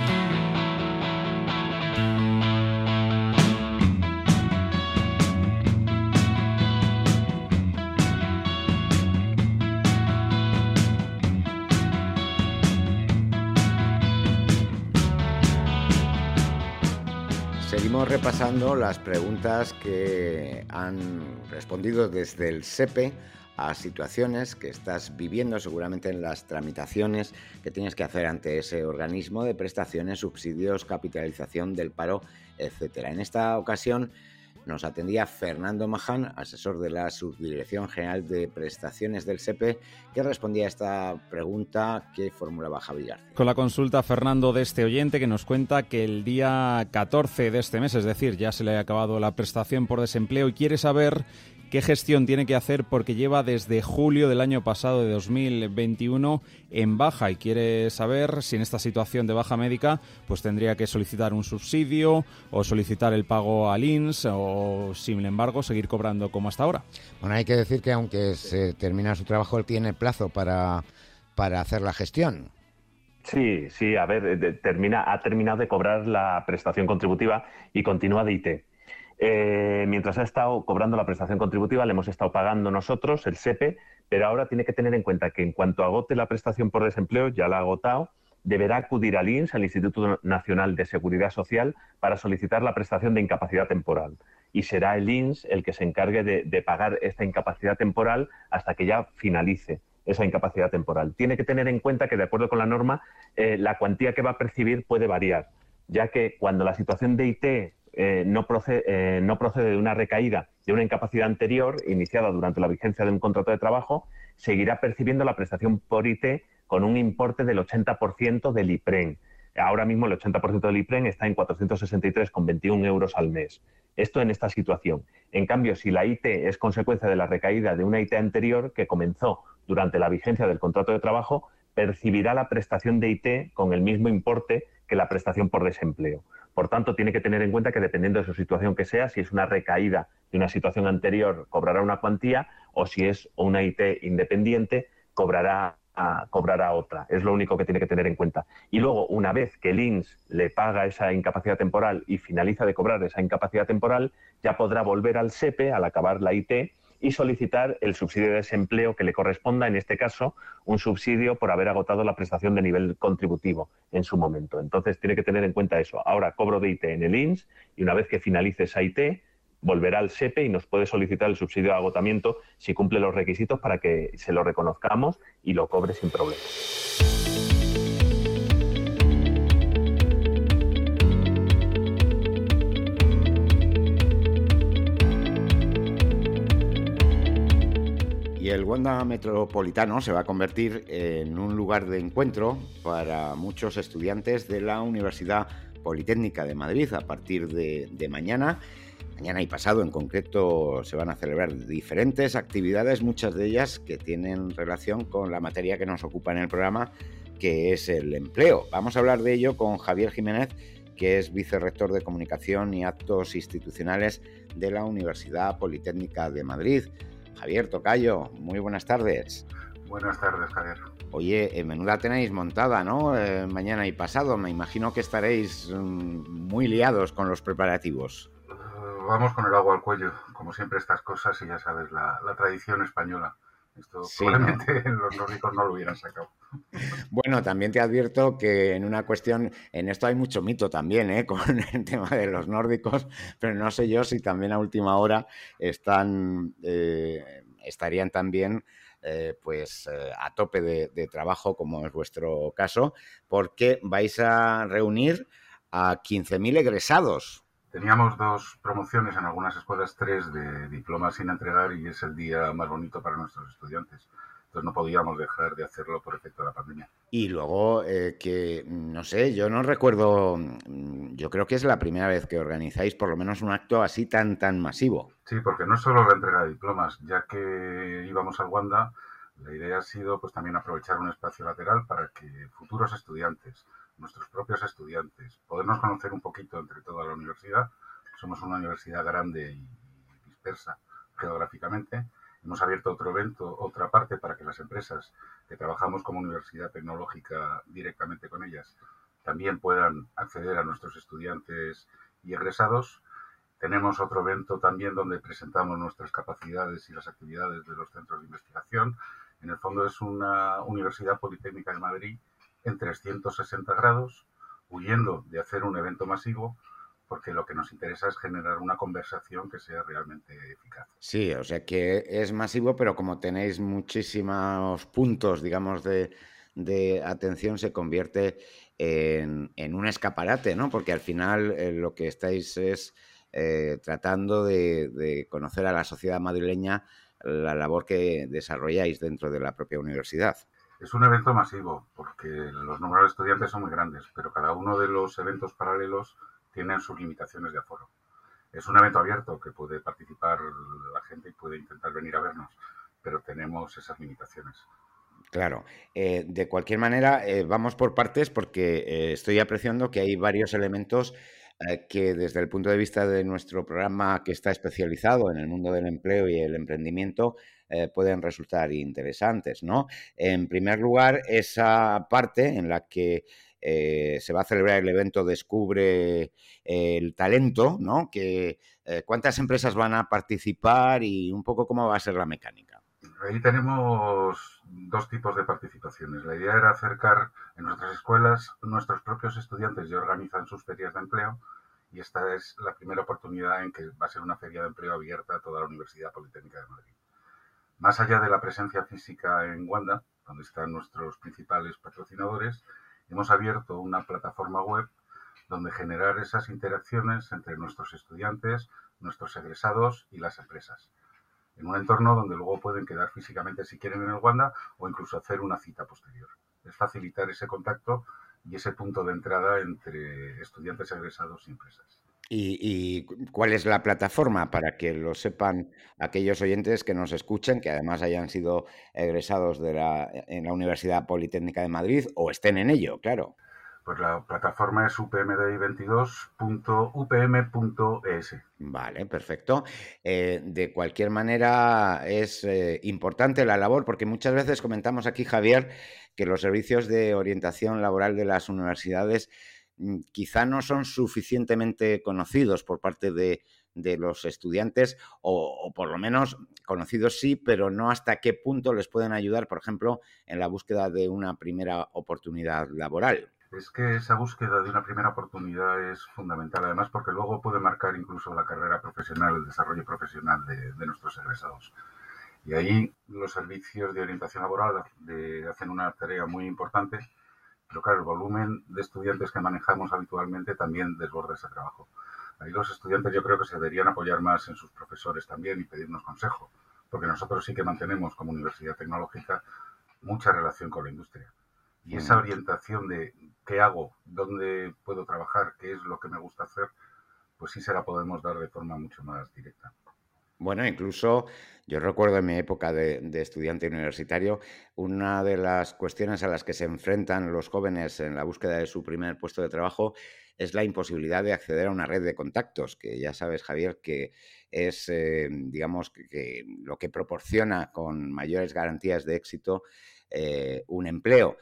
Seguimos repasando las preguntas que han respondido desde el S E P E a situaciones que estás viviendo seguramente en las tramitaciones que tienes que hacer ante ese organismo de prestaciones, subsidios, capitalización del paro, etcétera. En esta ocasión nos atendía Fernando Maján, asesor de la Subdirección General de Prestaciones del S E P E, que respondía a esta pregunta que formulaba Javi García. Con la consulta, Fernando, de este oyente que nos cuenta que el día catorce de este mes, es decir, ya se le ha acabado la prestación por desempleo y quiere saber qué gestión tiene que hacer porque lleva desde julio del año pasado, de dos mil veintiuno, en baja y quiere saber si en esta situación de baja médica pues tendría que solicitar un subsidio o solicitar el pago al I N S o, sin embargo, seguir cobrando como hasta ahora. Bueno, hay que decir que aunque se termina su trabajo, él tiene plazo para, para hacer la gestión. Sí, sí, a ver, termina, ha terminado de cobrar la prestación contributiva y continúa de I T. Eh, mientras ha estado cobrando la prestación contributiva, le hemos estado pagando nosotros, el S E P E, pero ahora tiene que tener en cuenta que en cuanto agote la prestación por desempleo, ya la ha agotado, deberá acudir al I N S, al Instituto Nacional de Seguridad Social, para solicitar la prestación de incapacidad temporal. Y será el I N S el que se encargue de, de pagar esta incapacidad temporal hasta que ya finalice esa incapacidad temporal. Tiene que tener en cuenta que, de acuerdo con la norma, eh, la cuantía que va a percibir puede variar, ya que cuando la situación de I T Eh, no, procede, eh, no procede de una recaída de una incapacidad anterior iniciada durante la vigencia de un contrato de trabajo, seguirá percibiendo la prestación por I T con un importe del ochenta por ciento del IPREN. Ahora mismo el ochenta por ciento del IPREN está en cuatrocientos sesenta y tres coma veintiuno euros al mes. Esto en esta situación. En cambio, si la I T es consecuencia de la recaída de una I T anterior que comenzó durante la vigencia del contrato de trabajo, percibirá la prestación de I T con el mismo importe que la prestación por desempleo. Por tanto, tiene que tener en cuenta que dependiendo de su situación que sea, si es una recaída de una situación anterior, cobrará una cuantía, o si es una I T independiente, cobrará, a, cobrará otra. Es lo único que tiene que tener en cuenta. Y luego, una vez que el I N S le paga esa incapacidad temporal y finaliza de cobrar esa incapacidad temporal, ya podrá volver al S E P E al acabar la I T y solicitar el subsidio de desempleo que le corresponda, en este caso, un subsidio por haber agotado la prestación de nivel contributivo en su momento. Entonces, tiene que tener en cuenta eso. Ahora, cobro de I T en el I N S y una vez que finalice esa I T, volverá al S E P E y nos puede solicitar el subsidio de agotamiento si cumple los requisitos para que se lo reconozcamos y lo cobre sin problema. Y el Wanda Metropolitano se va a convertir en un lugar de encuentro para muchos estudiantes de la Universidad Politécnica de Madrid. A partir de, de mañana, mañana y pasado en concreto, se van a celebrar diferentes actividades, muchas de ellas que tienen relación con la materia que nos ocupa en el programa, que es el empleo. Vamos a hablar de ello con Javier Jiménez, que es vicerrector de Comunicación y Actos Institucionales de la Universidad Politécnica de Madrid. Javier, tocayo, muy buenas tardes. Buenas tardes, Javier. Oye, eh, menuda tenéis montada, ¿no? Eh, mañana y pasado. Me imagino que estaréis um, muy liados con los preparativos. Uh, vamos con el agua al cuello, como siempre estas cosas, y ya sabes, la, la tradición española. Esto sí, probablemente ¿no? Los nórdicos no lo hubieran sacado. Bueno, también te advierto que en una cuestión, en esto hay mucho mito también, ¿eh? Con el tema de los nórdicos, pero no sé yo si también a última hora están, eh, estarían también eh, pues eh, a tope de, de trabajo, como es vuestro caso, porque vais a reunir a quince mil egresados. Teníamos dos promociones en algunas escuelas, tres de diplomas sin entregar, y es el día más bonito para nuestros estudiantes. Entonces no podíamos dejar de hacerlo por efecto de la pandemia. Y luego, eh, que no sé, yo no recuerdo, yo creo que es la primera vez que organizáis por lo menos un acto así tan, tan masivo. Sí, porque no es solo la entrega de diplomas, ya que íbamos al Wanda, la idea ha sido pues también aprovechar un espacio lateral para que futuros estudiantes, nuestros propios estudiantes, podernos conocer un poquito entre toda la universidad. Somos una universidad grande y dispersa geográficamente. Hemos abierto otro evento, otra parte para que las empresas que trabajamos como universidad tecnológica directamente con ellas también puedan acceder a nuestros estudiantes y egresados. Tenemos otro evento también donde presentamos nuestras capacidades y las actividades de los centros de investigación. En el fondo es una Universidad Politécnica de Madrid en trescientos sesenta grados, huyendo de hacer un evento masivo, porque lo que nos interesa es generar una conversación que sea realmente eficaz. Sí, o sea que es masivo, pero como tenéis muchísimos puntos, digamos, de, de atención, se convierte en, en un escaparate, ¿no? Porque al final eh, lo que estáis es eh, tratando de, de conocer a la sociedad madrileña la labor que desarrolláis dentro de la propia universidad. Es un evento masivo, porque los números de estudiantes son muy grandes, pero cada uno de los eventos paralelos tienen sus limitaciones de aforo. Es un evento abierto que puede participar la gente y puede intentar venir a vernos, pero tenemos esas limitaciones. Claro. Eh, de cualquier manera, eh, vamos por partes porque eh, estoy apreciando que hay varios elementos eh, que desde el punto de vista de nuestro programa, que está especializado en el mundo del empleo y el emprendimiento, eh, pueden resultar interesantes, ¿no? En primer lugar, esa parte en la que eh, se va a celebrar el evento Descubre el Talento, ¿no? Que, eh, ¿cuántas empresas van a participar y un poco cómo va a ser la mecánica? Ahí tenemos dos tipos de participaciones. La idea era acercar en nuestras escuelas, nuestros propios estudiantes ya organizan sus ferias de empleo y esta es la primera oportunidad en que va a ser una feria de empleo abierta a toda la Universidad Politécnica de Madrid. Más allá de la presencia física en Wanda, donde están nuestros principales patrocinadores, hemos abierto una plataforma web donde generar esas interacciones entre nuestros estudiantes, nuestros egresados y las empresas, en un entorno donde luego pueden quedar físicamente si quieren en el Wanda o incluso hacer una cita posterior. Es facilitar ese contacto y ese punto de entrada entre estudiantes egresados y empresas. ¿Y, y cuál es la plataforma para que lo sepan aquellos oyentes que nos escuchen, que además hayan sido egresados de la, en la Universidad Politécnica de Madrid o estén en ello, claro? Pues la plataforma es u p m d i veintidós punto u p m punto e s. Vale, perfecto. Eh, de cualquier manera, es eh, importante la labor, porque muchas veces comentamos aquí, Javier, que los servicios de orientación laboral de las universidades mm, quizá no son suficientemente conocidos por parte de, de los estudiantes, o, o por lo menos conocidos sí, pero no hasta qué punto les pueden ayudar, por ejemplo, en la búsqueda de una primera oportunidad laboral. Es que esa búsqueda de una primera oportunidad es fundamental, además porque luego puede marcar incluso la carrera profesional, el desarrollo profesional de, de nuestros egresados. Y ahí los servicios de orientación laboral de, hacen una tarea muy importante, pero claro, el volumen de estudiantes que manejamos habitualmente también desborda ese trabajo. Ahí los estudiantes yo creo que se deberían apoyar más en sus profesores también y pedirnos consejo, porque nosotros sí que mantenemos como Universidad Tecnológica mucha relación con la industria. Y esa orientación de qué hago, dónde puedo trabajar, qué es lo que me gusta hacer, pues sí se la podemos dar de forma mucho más directa. Bueno, incluso yo recuerdo en mi época de, de estudiante universitario, una de las cuestiones a las que se enfrentan los jóvenes en la búsqueda de su primer puesto de trabajo es la imposibilidad de acceder a una red de contactos, que ya sabes, Javier, que es, eh, digamos, que, que lo que proporciona con mayores garantías de éxito eh, un empleo.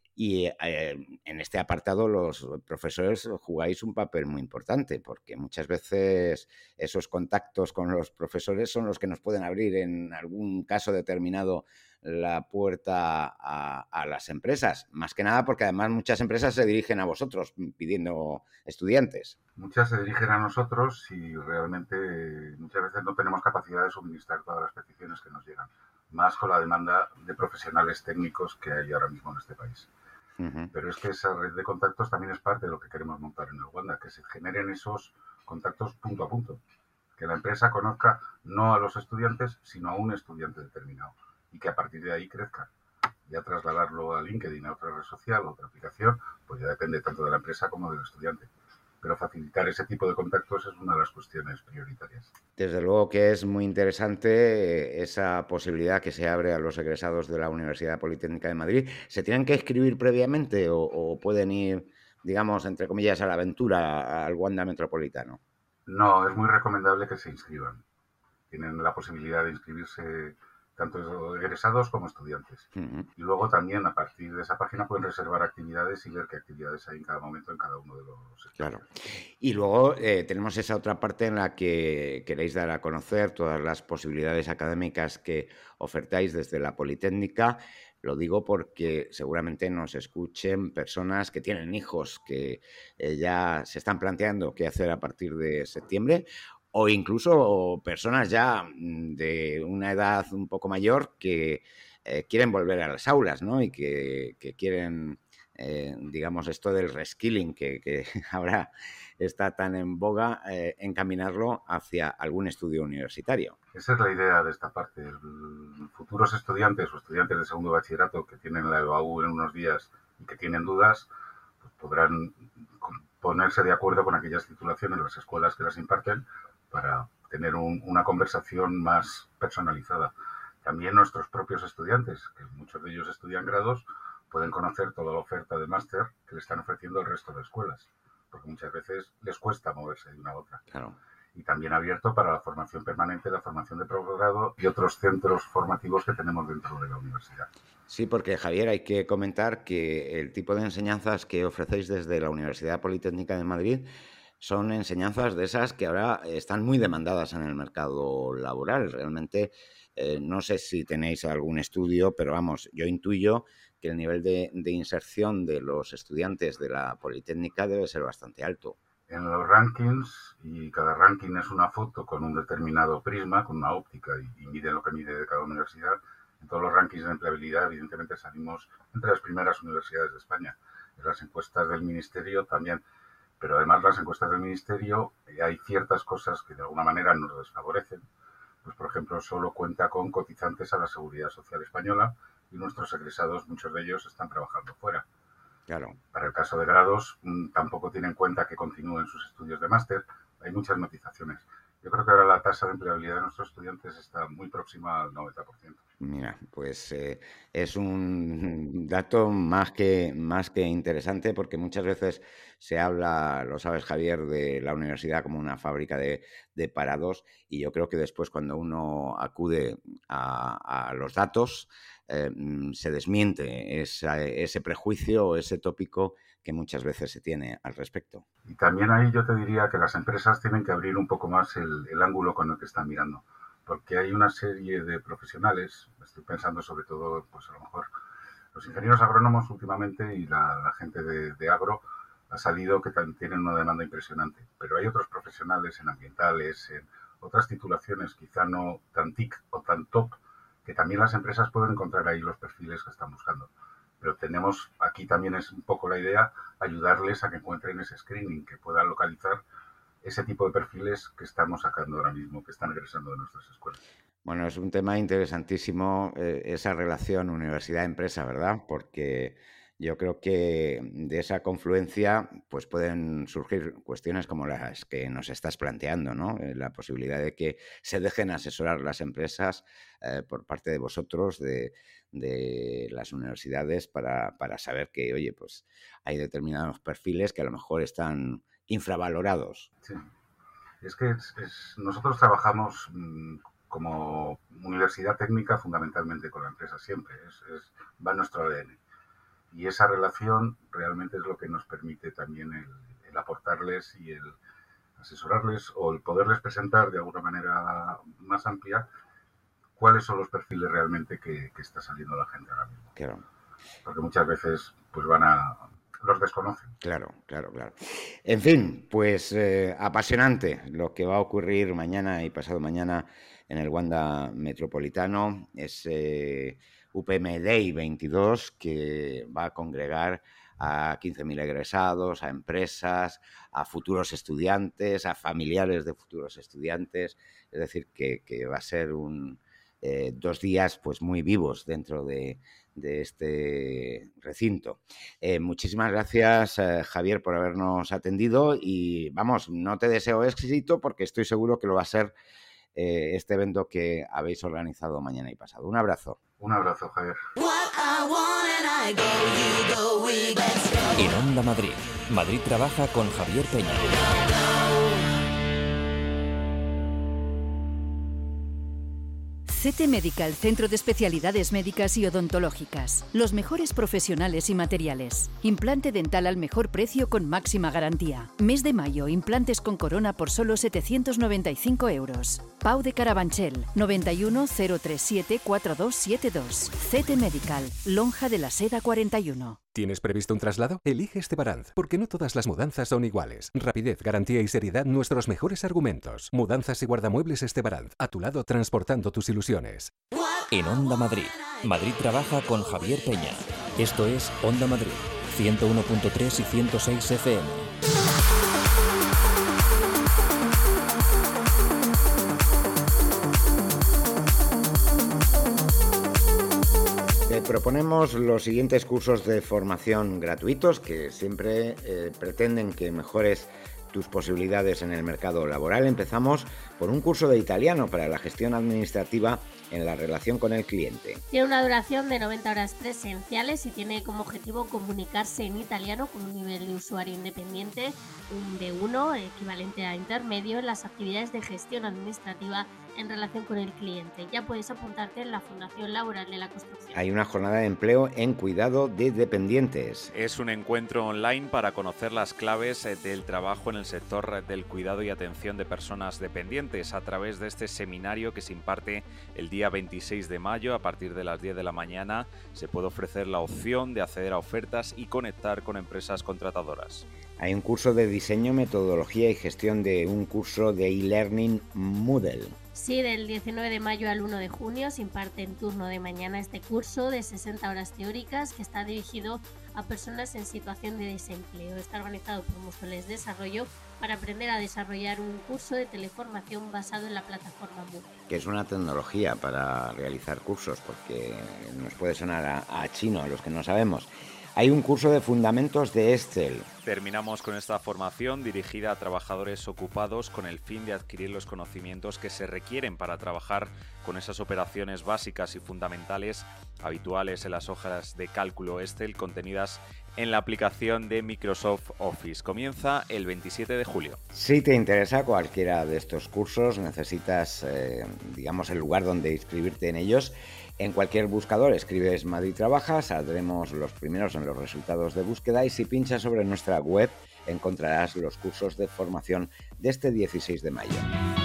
Y eh, en este apartado los profesores jugáis un papel muy importante, porque muchas veces esos contactos con los profesores son los que nos pueden abrir en algún caso determinado la puerta a, a las empresas. Más que nada porque además muchas empresas se dirigen a vosotros pidiendo estudiantes. Muchas se dirigen a nosotros y realmente muchas veces no tenemos capacidad de suministrar todas las peticiones que nos llegan, más con la demanda de profesionales técnicos que hay ahora mismo en este país. Uh-huh. Pero es que esa red de contactos también es parte de lo que queremos montar en el Wanda, que se generen esos contactos punto a punto, que la empresa conozca no a los estudiantes, sino a un estudiante determinado y que a partir de ahí crezca. Ya trasladarlo a LinkedIn, a otra red social, a otra aplicación, pues ya depende tanto de la empresa como del estudiante. Pero facilitar ese tipo de contactos es una de las cuestiones prioritarias. Desde luego que es muy interesante esa posibilidad que se abre a los egresados de la Universidad Politécnica de Madrid. ¿Se tienen que inscribir previamente o, o pueden ir, digamos, entre comillas, a la aventura al Wanda Metropolitano? No, es muy recomendable que se inscriban. Tienen la posibilidad de inscribirse tanto egresados como estudiantes. Uh-huh. Y luego también a partir de esa página pueden reservar actividades y ver qué actividades hay en cada momento en cada uno de los sectores. Claro. Y luego eh, tenemos esa otra parte en la que queréis dar a conocer todas las posibilidades académicas que ofertáis desde la Politécnica. Lo digo porque seguramente nos escuchen personas que tienen hijos que eh, ya se están planteando qué hacer a partir de septiembre, o incluso personas ya de una edad un poco mayor que eh, quieren volver a las aulas, ¿no? Y que, que quieren, eh, digamos, esto del reskilling que, que ahora está tan en boga, eh, encaminarlo hacia algún estudio universitario. Esa es la idea de esta parte. El, futuros estudiantes o estudiantes de segundo bachillerato que tienen la EBAU en unos días y que tienen dudas, pues podrán ponerse de acuerdo con aquellas titulaciones, las escuelas que las imparten, para tener un, una conversación más personalizada. También nuestros propios estudiantes, que muchos de ellos estudian grados, pueden conocer toda la oferta de máster que le están ofreciendo el resto de escuelas, porque muchas veces les cuesta moverse de una a otra. Claro. Y también abierto para la formación permanente, la formación de posgrado y otros centros formativos que tenemos dentro de la universidad. Sí, porque Javier, hay que comentar que el tipo de enseñanzas que ofrecéis desde la Universidad Politécnica de Madrid son enseñanzas de esas que ahora están muy demandadas en el mercado laboral. Realmente, eh, no sé si tenéis algún estudio, pero vamos, yo intuyo que el nivel de, de inserción de los estudiantes de la Politécnica debe ser bastante alto. En los rankings, y cada ranking es una foto con un determinado prisma, con una óptica, y, y mide lo que mide de cada universidad, en todos los rankings de empleabilidad, evidentemente, salimos entre las primeras universidades de España. En las encuestas del Ministerio también. Pero además las encuestas del Ministerio, eh, hay ciertas cosas que de alguna manera nos desfavorecen. Pues, por ejemplo, solo cuenta con cotizantes a la Seguridad Social Española y nuestros egresados, muchos de ellos, están trabajando fuera. Claro. Para el caso de grados, mmm, tampoco tiene en cuenta que continúen sus estudios de máster. Hay muchas matizaciones. Yo creo que ahora la tasa de empleabilidad de nuestros estudiantes está muy próxima al noventa por ciento. Mira, pues eh, es un dato más que, más que interesante, porque muchas veces se habla, lo sabes Javier, de la universidad como una fábrica de, de parados, y yo creo que después cuando uno acude a, a los datos eh, se desmiente esa, ese prejuicio o ese tópico que muchas veces se tiene al respecto. Y también ahí yo te diría que las empresas tienen que abrir un poco más el, el ángulo con el que están mirando. Porque hay una serie de profesionales, estoy pensando sobre todo, pues a lo mejor los ingenieros agrónomos últimamente y la, la gente de, de agro ha salido que también tienen una demanda impresionante, pero hay otros profesionales en ambientales, en otras titulaciones quizá no tan T I C o tan top, que también las empresas pueden encontrar ahí los perfiles que están buscando. Pero tenemos, aquí también es un poco la idea, ayudarles a que encuentren ese screening, que puedan localizar ese tipo de perfiles que estamos sacando ahora mismo, que están egresando de nuestras escuelas. Bueno, es un tema interesantísimo eh, esa relación universidad-empresa, ¿verdad? Porque yo creo que de esa confluencia pues pueden surgir cuestiones como las que nos estás planteando, ¿no? Eh, la posibilidad de que se dejen asesorar las empresas eh, por parte de vosotros, de, de las universidades, para, para saber que, oye, pues hay determinados perfiles que a lo mejor están infravalorados. Sí, es que es, es, nosotros trabajamos mmm, como universidad técnica fundamentalmente con la empresa siempre, es, es, va en nuestro A D N. Y esa relación realmente es lo que nos permite también el, el aportarles y el asesorarles o el poderles presentar de alguna manera más amplia cuáles son los perfiles realmente que, que está saliendo la gente ahora mismo. Claro. Porque muchas veces pues van a... los desconocen. Claro, claro, claro. En fin, pues eh, apasionante lo que va a ocurrir mañana y pasado mañana en el Wanda Metropolitano. Ese U P M Day veintidós que va a congregar a quince mil egresados, a empresas, a futuros estudiantes, a familiares de futuros estudiantes. Es decir, que, que va a ser un, eh, dos días pues muy vivos dentro de... de este recinto. Eh, muchísimas gracias, eh, Javier, por habernos atendido y, vamos, no te deseo éxito porque estoy seguro que lo va a ser eh, este evento que habéis organizado mañana y pasado. Un abrazo. Un abrazo, Javier. En Onda Madrid, Madrid trabaja con Javier Peña. C T Medical, Centro de Especialidades Médicas y Odontológicas. Los mejores profesionales y materiales. Implante dental al mejor precio con máxima garantía. Mes de mayo, implantes con corona por solo setecientos noventa y cinco euros. Pau de Carabanchel, noventa y uno, cero treinta y siete, cuarenta y dos setenta y dos. C T Medical, Lonja de la Seda cuarenta y uno. ¿Tienes previsto un traslado? Elige Estebaranz, porque no todas las mudanzas son iguales. Rapidez, garantía y seriedad, nuestros mejores argumentos. Mudanzas y guardamuebles Estebaranz, a tu lado transportando tus ilusiones. En Onda Madrid, Madrid trabaja con Javier Peña. Esto es Onda Madrid, ciento uno punto tres y ciento seis F M. proponemos los siguientes cursos de formación gratuitos que siempre eh, pretenden que mejores tus posibilidades en el mercado laboral. Empezamos por un curso de italiano para la gestión administrativa en la relación con el cliente. Tiene una duración de noventa horas presenciales y tiene como objetivo comunicarse en italiano con un nivel de usuario independiente, un B uno, equivalente a intermedio, en las actividades de gestión administrativa en relación con el cliente. Ya puedes apuntarte en la Fundación Laboral de la Construcción. Hay una jornada de empleo en cuidado de dependientes. Es un encuentro online para conocer las claves del trabajo en el sector del cuidado y atención de personas dependientes a través de este seminario que se imparte el día veintiséis de mayo a partir de las diez de la mañana. Se puede ofrecer la opción de acceder a ofertas y conectar con empresas contratadoras. Hay un curso de diseño, metodología y gestión de un curso de e-learning Moodle. Sí, del diecinueve de mayo al uno de junio se imparte en turno de mañana este curso de sesenta horas teóricas que está dirigido a personas en situación de desempleo. Está organizado por Móstoles Desarrollo para aprender a desarrollar un curso de teleformación basado en la plataforma Moodle. Que es una tecnología para realizar cursos, porque nos puede sonar a, a chino a los que no sabemos. Hay un curso de fundamentos de Excel. Terminamos con esta formación dirigida a trabajadores ocupados con el fin de adquirir los conocimientos que se requieren para trabajar con esas operaciones básicas y fundamentales habituales en las hojas de cálculo Excel contenidas en la aplicación de Microsoft Office. Comienza el veintisiete de julio. Si te interesa cualquiera de estos cursos, necesitas, eh, digamos, el lugar donde inscribirte en ellos. En cualquier buscador escribes Madrid Trabaja, saldremos los primeros en los resultados de búsqueda y si pinchas sobre nuestra web encontrarás los cursos de formación de este dieciséis de mayo.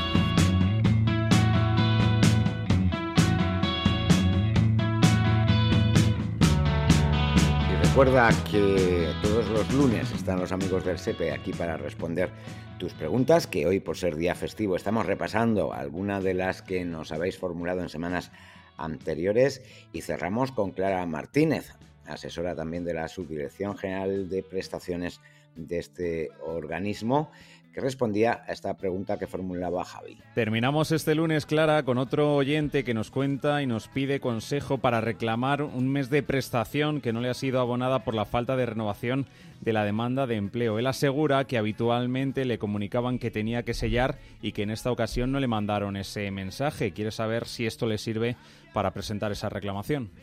Y recuerda que todos los lunes están los amigos del SEPE aquí para responder tus preguntas, que hoy por ser día festivo estamos repasando algunas de las que nos habéis formulado en semanas anteriores y cerramos con Clara Martínez, asesora también de la Subdirección General de Prestaciones de este organismo, que respondía a esta pregunta que formulaba Javi. Terminamos este lunes, Clara, con otro oyente que nos cuenta y nos pide consejo para reclamar un mes de prestación que no le ha sido abonada por la falta de renovación de la demanda de empleo. Él asegura que habitualmente le comunicaban que tenía que sellar y que en esta ocasión no le mandaron ese mensaje. Quiere saber si esto le sirve para presentar esa reclamación.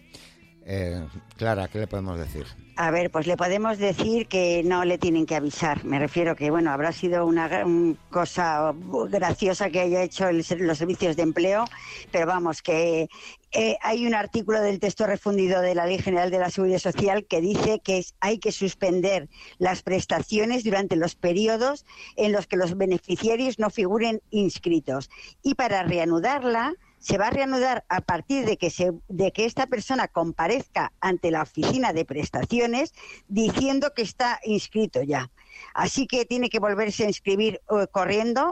Eh, Clara, ¿qué le podemos decir? A ver, pues le podemos decir que no le tienen que avisar. Me refiero que, bueno, habrá sido una, una cosa graciosa que haya hecho el, los servicios de empleo, pero vamos, que eh, hay un artículo del texto refundido de la Ley General de la Seguridad Social que dice que es, hay que suspender las prestaciones durante los periodos en los que los beneficiarios no figuren inscritos. Y para reanudarla, se va a reanudar a partir de que, se, de que esta persona comparezca ante la oficina de prestaciones diciendo que está inscrito ya. Así que tiene que volverse a inscribir uh, corriendo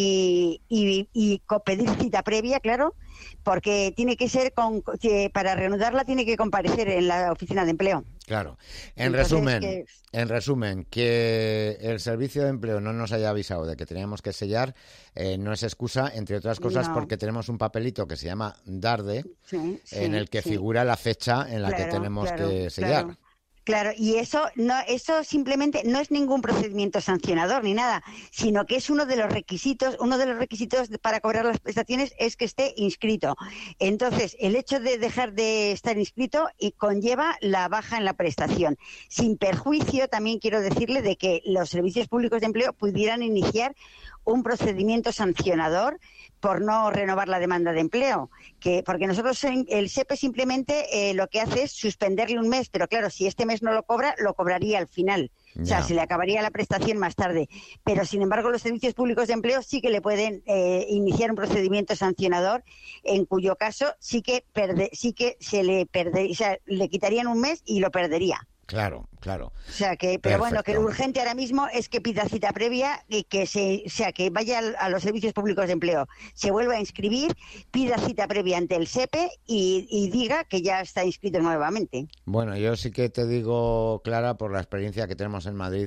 y, y, y pedir cita previa, claro, porque tiene que ser, con, que para reanudarla tiene que comparecer en la oficina de empleo. Claro. En Entonces, resumen, que... en resumen, que el servicio de empleo no nos haya avisado de que teníamos que sellar eh, no es excusa, entre otras cosas, no. porque tenemos un papelito que se llama DARDE, sí, sí, en el que sí. figura la fecha en la claro, que tenemos claro, que sellar. Claro. Claro, y eso no, eso simplemente no es ningún procedimiento sancionador ni nada, sino que es uno de los requisitos, uno de los requisitos para cobrar las prestaciones es que esté inscrito. Entonces, el hecho de dejar de estar inscrito y conlleva la baja en la prestación. Sin perjuicio, también quiero decirle de que los servicios públicos de empleo pudieran iniciar un procedimiento sancionador por no renovar la demanda de empleo, que porque nosotros el SEPE simplemente eh, lo que hace es suspenderle un mes, pero claro, si este mes no lo cobra, lo cobraría al final. Ya. O sea, se le acabaría la prestación más tarde. Pero, sin embargo, los servicios públicos de empleo sí que le pueden eh, iniciar un procedimiento sancionador, en cuyo caso sí que perde, sí que se le perdería, o sea, le quitarían un mes y lo perdería. Claro, claro. O sea que, pero Perfecto. Bueno, que lo urgente ahora mismo es que pida cita previa y que se, o sea, que vaya a los servicios públicos de empleo, se vuelva a inscribir, pida cita previa ante el SEPE y, y diga que ya está inscrito nuevamente. Bueno, yo sí que te digo, Clara, por la experiencia que tenemos en Madrid,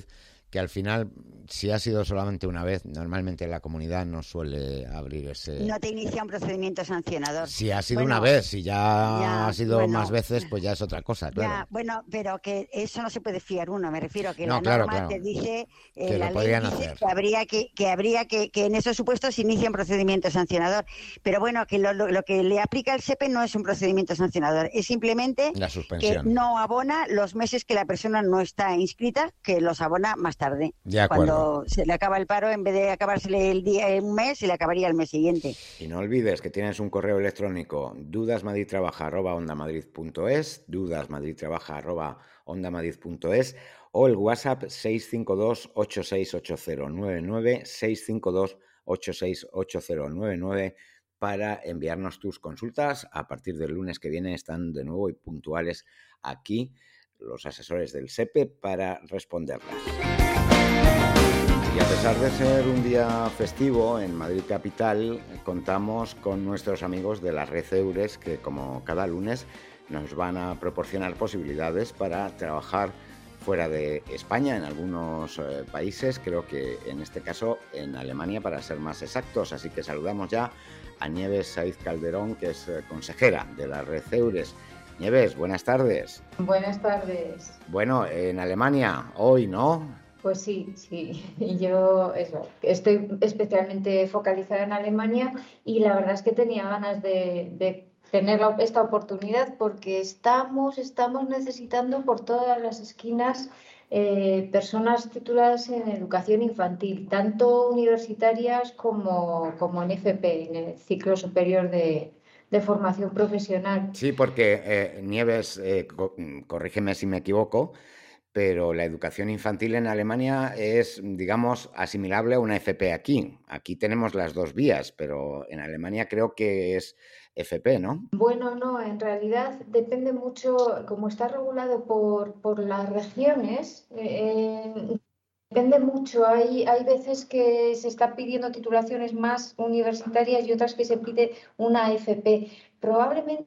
que al final, si ha sido solamente una vez, normalmente la comunidad no suele abrir ese... No te inicia un procedimiento sancionador. Si ha sido bueno, una vez, si ya, ya ha sido bueno, más veces, pues ya es otra cosa, claro. Ya, bueno, pero que eso no se puede fiar uno, me refiero a que no, la claro, norma claro. te dice, eh, que la lo ley podían dice hacer. que habría que, que habría que, que en esos supuestos se inicia un procedimiento sancionador. Pero bueno, que lo, lo, lo que le aplica el S E P E no es un procedimiento sancionador, es simplemente La que suspensión. no abona los meses que la persona no está inscrita, que los abona más tarde. De acuerdo. Cuando se le acaba el paro, en vez de acabársele el día en un mes, se le acabaría el mes siguiente. Y no olvides que tienes un correo electrónico dudasmadridtrabaja arroba ondamadrid punto es, dudasmadridtrabaja arroba ondamadrid punto es o el WhatsApp seis cinco dos ocho seis ocho cero nueve nueve, seis cinco dos ocho seis ocho cero nueve nueve para enviarnos tus consultas. A partir del lunes que viene están de nuevo y puntuales aquí los asesores del S E P E para responderlas. Y a pesar de ser un día festivo en Madrid Capital, contamos con nuestros amigos de la red Eures que, como cada lunes, nos van a proporcionar posibilidades para trabajar fuera de España, en algunos eh, países, creo que en este caso en Alemania para ser más exactos. Así que saludamos ya a Nieves Saiz Calderón, que es eh, consejera de la red Eures. Nieves, buenas tardes. Buenas tardes. Bueno, en Alemania, hoy, ¿no? Pues sí, sí. Yo eso, estoy especialmente focalizada en Alemania y la verdad es que tenía ganas de, de tener la, esta oportunidad porque estamos, estamos necesitando por todas las esquinas eh, personas tituladas en educación infantil, tanto universitarias como, como en F P, en el ciclo superior de, de formación profesional. Sí, porque eh, Nieves, eh, co- corrígeme si me equivoco, pero la educación infantil en Alemania es, digamos, asimilable a una F P aquí. Aquí tenemos las dos vías, pero en Alemania creo que es F P, ¿no? Bueno, no, en realidad depende mucho, como está regulado por, por las regiones, eh, depende mucho. Hay, hay veces que se está pidiendo titulaciones más universitarias y otras que se pide una F P. Probablemente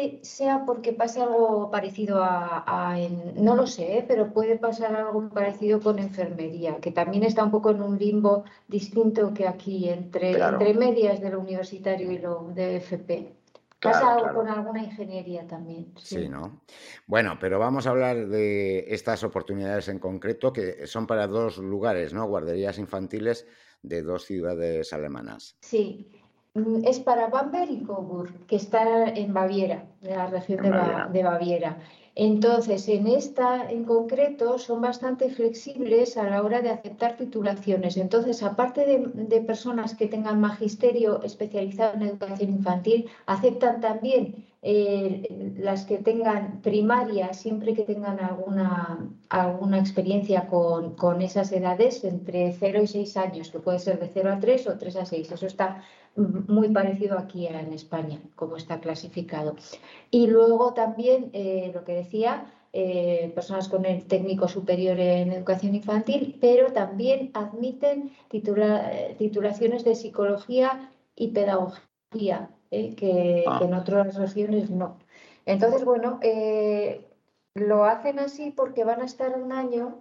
sea porque pasa algo parecido a, a en- no lo sé, ¿eh? Pero puede pasar algo parecido con enfermería, que también está un poco en un limbo distinto que aquí, entre, Claro. entre medias de lo universitario y lo de F P. Pasa Claro, algo claro. con alguna ingeniería también. Sí, ¿no? Bueno, pero vamos a hablar de estas oportunidades en concreto, que son para dos lugares, ¿no? Guarderías infantiles de dos ciudades alemanas. Sí, Mm, es para Bamberg y Coburg, que está en Baviera, en la región En de, Ba- Baviera. de Baviera. Entonces, en esta en concreto son bastante flexibles a la hora de aceptar titulaciones. Entonces, aparte de, de personas que tengan magisterio especializado en educación infantil, aceptan también eh, las que tengan primaria, siempre que tengan alguna, alguna experiencia con, con esas edades, entre cero y seis años, que puede ser de cero a tres o tres a seis. Eso está mm, muy parecido aquí en España, como está clasificado. Y luego también, eh, lo que decía, eh, personas con el técnico superior en educación infantil, pero también admiten titula- eh, titulaciones de psicología y pedagogía, eh, que, Ah. que en otras regiones no. Entonces, bueno, eh, lo hacen así porque van a estar un año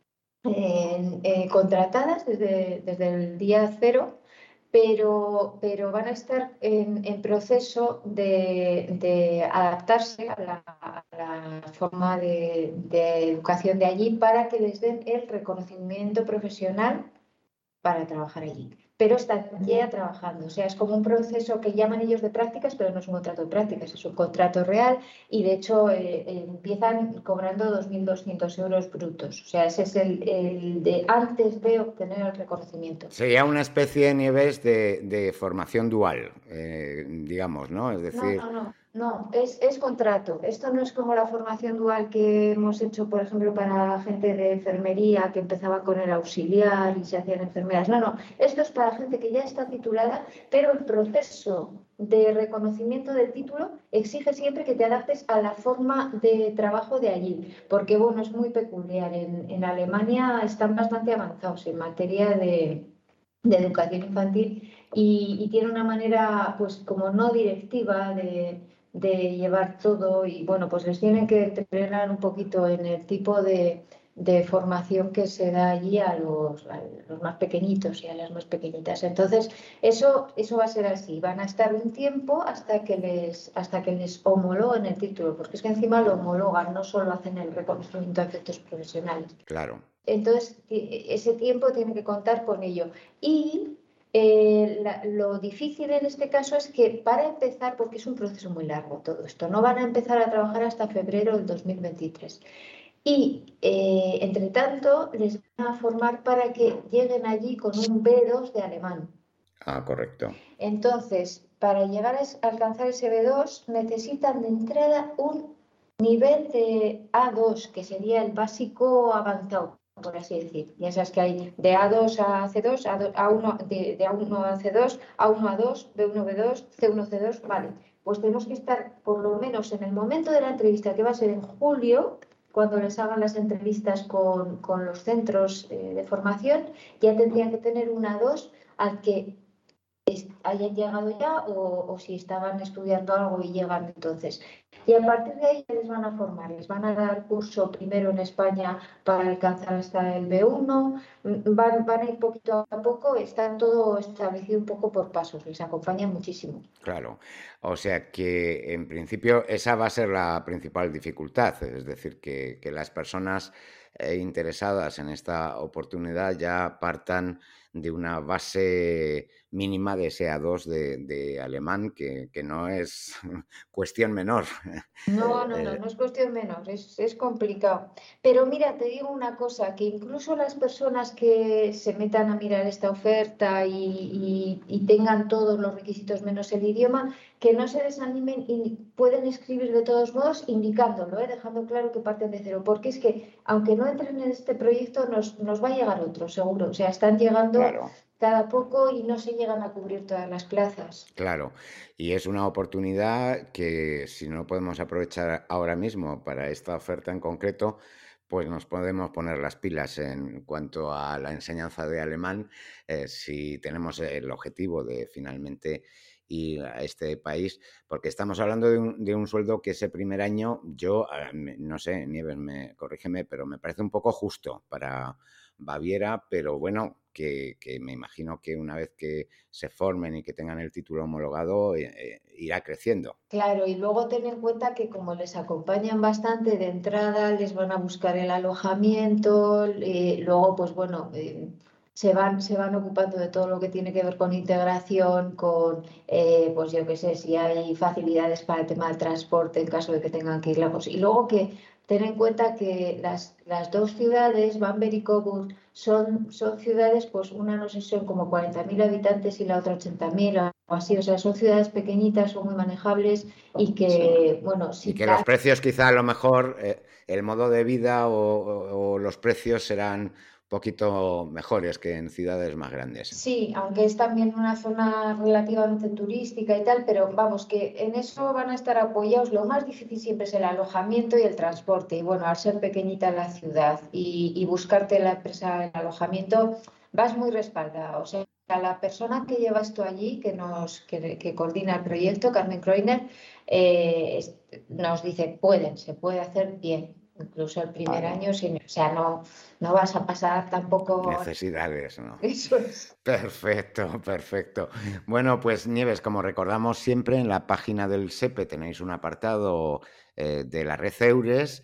eh, eh, contratadas desde, desde el día cero, pero, pero van a estar en, en proceso de, de adaptarse a la, a la forma de, de educación de allí para que les den el reconocimiento profesional para trabajar allí. Pero están ya trabajando, o sea, es como un proceso que llaman ellos de prácticas, pero no es un contrato de prácticas, es un contrato real y de hecho eh, eh, empiezan cobrando dos mil doscientos euros brutos, o sea, ese es el, el de antes de obtener el reconocimiento. Sería una especie, Nieves, de, de formación dual, eh, digamos, ¿no? Es decir, No, no, no, no, es, es contrato. Esto no es como la formación dual que hemos hecho, por ejemplo, para gente de enfermería que empezaba con el auxiliar y se hacían enfermeras. No, no, esto es para gente que ya está titulada, pero el proceso de reconocimiento del título exige siempre que te adaptes a la forma de trabajo de allí, porque bueno, es muy peculiar. En, en Alemania están bastante avanzados en materia de, de educación infantil y, y tiene una manera, pues como no directiva de, de llevar todo y bueno, pues les tienen que entrenar un poquito en el tipo de, de formación que se da allí a los, a los más pequeñitos y a las más pequeñitas. Entonces, eso, eso va a ser así. Van a estar un tiempo hasta que les, hasta que les homologuen el título, porque es que encima lo homologan, no solo hacen el reconocimiento de efectos profesionales. Claro. Entonces, ese tiempo tiene que contar con ello. Y eh, la, lo difícil en este caso es que para empezar, porque es un proceso muy largo todo esto, no van a empezar a trabajar hasta febrero del dos mil veintitrés. Y, eh, entre tanto, les van a formar para que lleguen allí con un B dos de alemán. Ah, correcto. Entonces, para llegar a alcanzar ese B dos, necesitan de entrada un nivel de A dos, que sería el básico avanzado, por así decir. Ya sabes que hay de A dos a C dos, A uno, de, de A uno a C dos, A uno a dos, B uno, B dos, C uno, C dos, vale. Pues tenemos que estar, por lo menos en el momento de la entrevista, que va a ser en julio, cuando les hagan las entrevistas con, con los centros eh, de formación, ya tendrían que tener un A dos al que hayan llegado ya o, o si estaban estudiando algo y llegan entonces. Y a partir de ahí les van a formar, les van a dar curso primero en España para alcanzar hasta el B uno, van, van a ir poquito a poco, está todo establecido un poco por pasos, les acompaña muchísimo. Claro, o sea que en principio esa va a ser la principal dificultad, es decir, que, que las personas eh, interesadas en esta oportunidad ya partan de una base mínima de ese A dos de, de alemán, que, que no es cuestión menor. No, no, no, no es cuestión menor, es, es complicado. Pero mira, te digo una cosa, que incluso las personas que se metan a mirar esta oferta y, y, y tengan todos los requisitos menos el idioma, que no se desanimen y pueden escribir de todos modos indicándolo, ¿eh? Dejando claro que parten de cero, porque es que aunque no entren en este proyecto nos, nos va a llegar otro, seguro. O sea, están llegando claro. cada poco y no se llegan a cubrir todas las plazas. Claro, y es una oportunidad que si no podemos aprovechar ahora mismo para esta oferta en concreto, pues nos podemos poner las pilas en cuanto a la enseñanza de alemán, eh, si tenemos el objetivo de finalmente ir a este país, porque estamos hablando de un, de un sueldo que ese primer año, yo, no sé, Nieves, me, corrígeme, pero me parece un poco justo para Baviera, pero bueno, que, que me imagino que una vez que se formen y que tengan el título homologado, eh, eh, irá creciendo. Claro, y luego ten en cuenta que como les acompañan bastante de entrada, les van a buscar el alojamiento, eh, luego pues bueno, eh, se van, se van ocupando de todo lo que tiene que ver con integración, con, eh, pues yo qué sé, si hay facilidades para el tema del transporte en caso de que tengan que ir lejos. Y luego que ten en cuenta que las, las dos ciudades, Bamberg y Coburg, son, son ciudades, pues una no sé si son como cuarenta mil habitantes y la otra ochenta mil o así. O sea, son ciudades pequeñitas, son muy manejables y que, sí. bueno... Si y que los precios quizá a lo mejor, eh, el modo de vida o, o, o los precios serán poquito mejores que en ciudades más grandes. Sí, aunque es también una zona relativamente turística y tal, pero vamos, que en eso van a estar apoyados. Lo más difícil siempre es el alojamiento y el transporte. Y bueno, al ser pequeñita la ciudad y, y buscarte la empresa, el alojamiento, vas muy respaldada. O sea, la persona que lleva esto allí, que nos que, que coordina el proyecto, Carmen Kreuner, eh, nos dice, pueden, se puede hacer bien. Incluso el primer vale. año, sin, o sea, no, no vas a pasar tampoco... Necesidades, ¿no? Eso es. Perfecto, perfecto. Bueno, pues Nieves, como recordamos siempre, en la página del SEPE tenéis un apartado eh, de la red Eures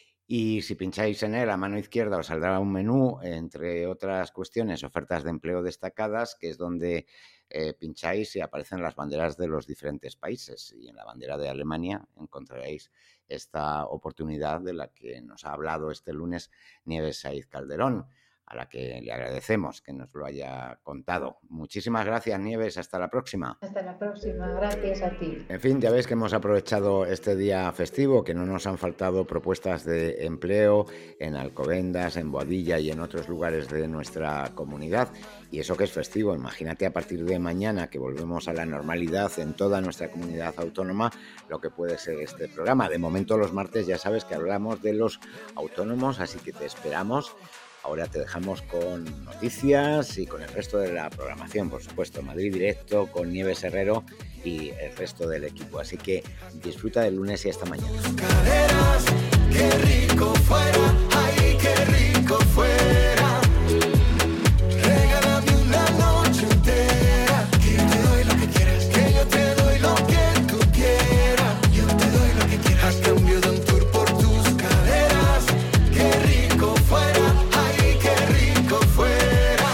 y si pincháis en él a mano izquierda os saldrá un menú, entre otras cuestiones, ofertas de empleo destacadas, que es donde eh, pincháis y aparecen las banderas de los diferentes países. Y en la bandera de Alemania encontraréis esta oportunidad de la que nos ha hablado este lunes Nieves Saiz Calderón, a la que le agradecemos que nos lo haya contado. Muchísimas gracias, Nieves. Hasta la próxima. Hasta la próxima. Gracias a ti. En fin, ya veis que hemos aprovechado este día festivo, que no nos han faltado propuestas de empleo en Alcobendas, en Boadilla y en otros lugares de nuestra comunidad. Y eso que es festivo. Imagínate a partir de mañana que volvemos a la normalidad en toda nuestra comunidad autónoma, lo que puede ser este programa. De momento los martes ya sabes que hablamos de los autónomos, así que te esperamos. Ahora te dejamos con noticias y con el resto de la programación, por supuesto, Madrid Directo con Nieves Herrero y el resto del equipo. Así que disfruta del lunes y hasta mañana. Caderas, qué rico fuera, ay, qué rico fuera. Regálame una noche entera, que yo te doy lo que quieras, que yo te doy lo que tú quieras. Yo te doy lo que quieras, a cambio de un tour por tus caderas. Qué rico fuera, ay, qué rico fuera.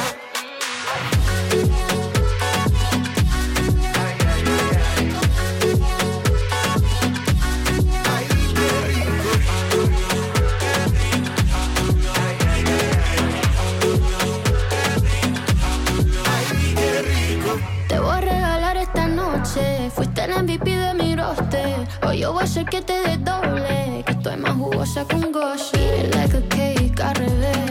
Te voy a regalar esta noche. Fuiste el M V P de mi roster. Hoy yo voy a hacer que te desdoble, que estoy más jugosa con Gucci. Like a cake al revés.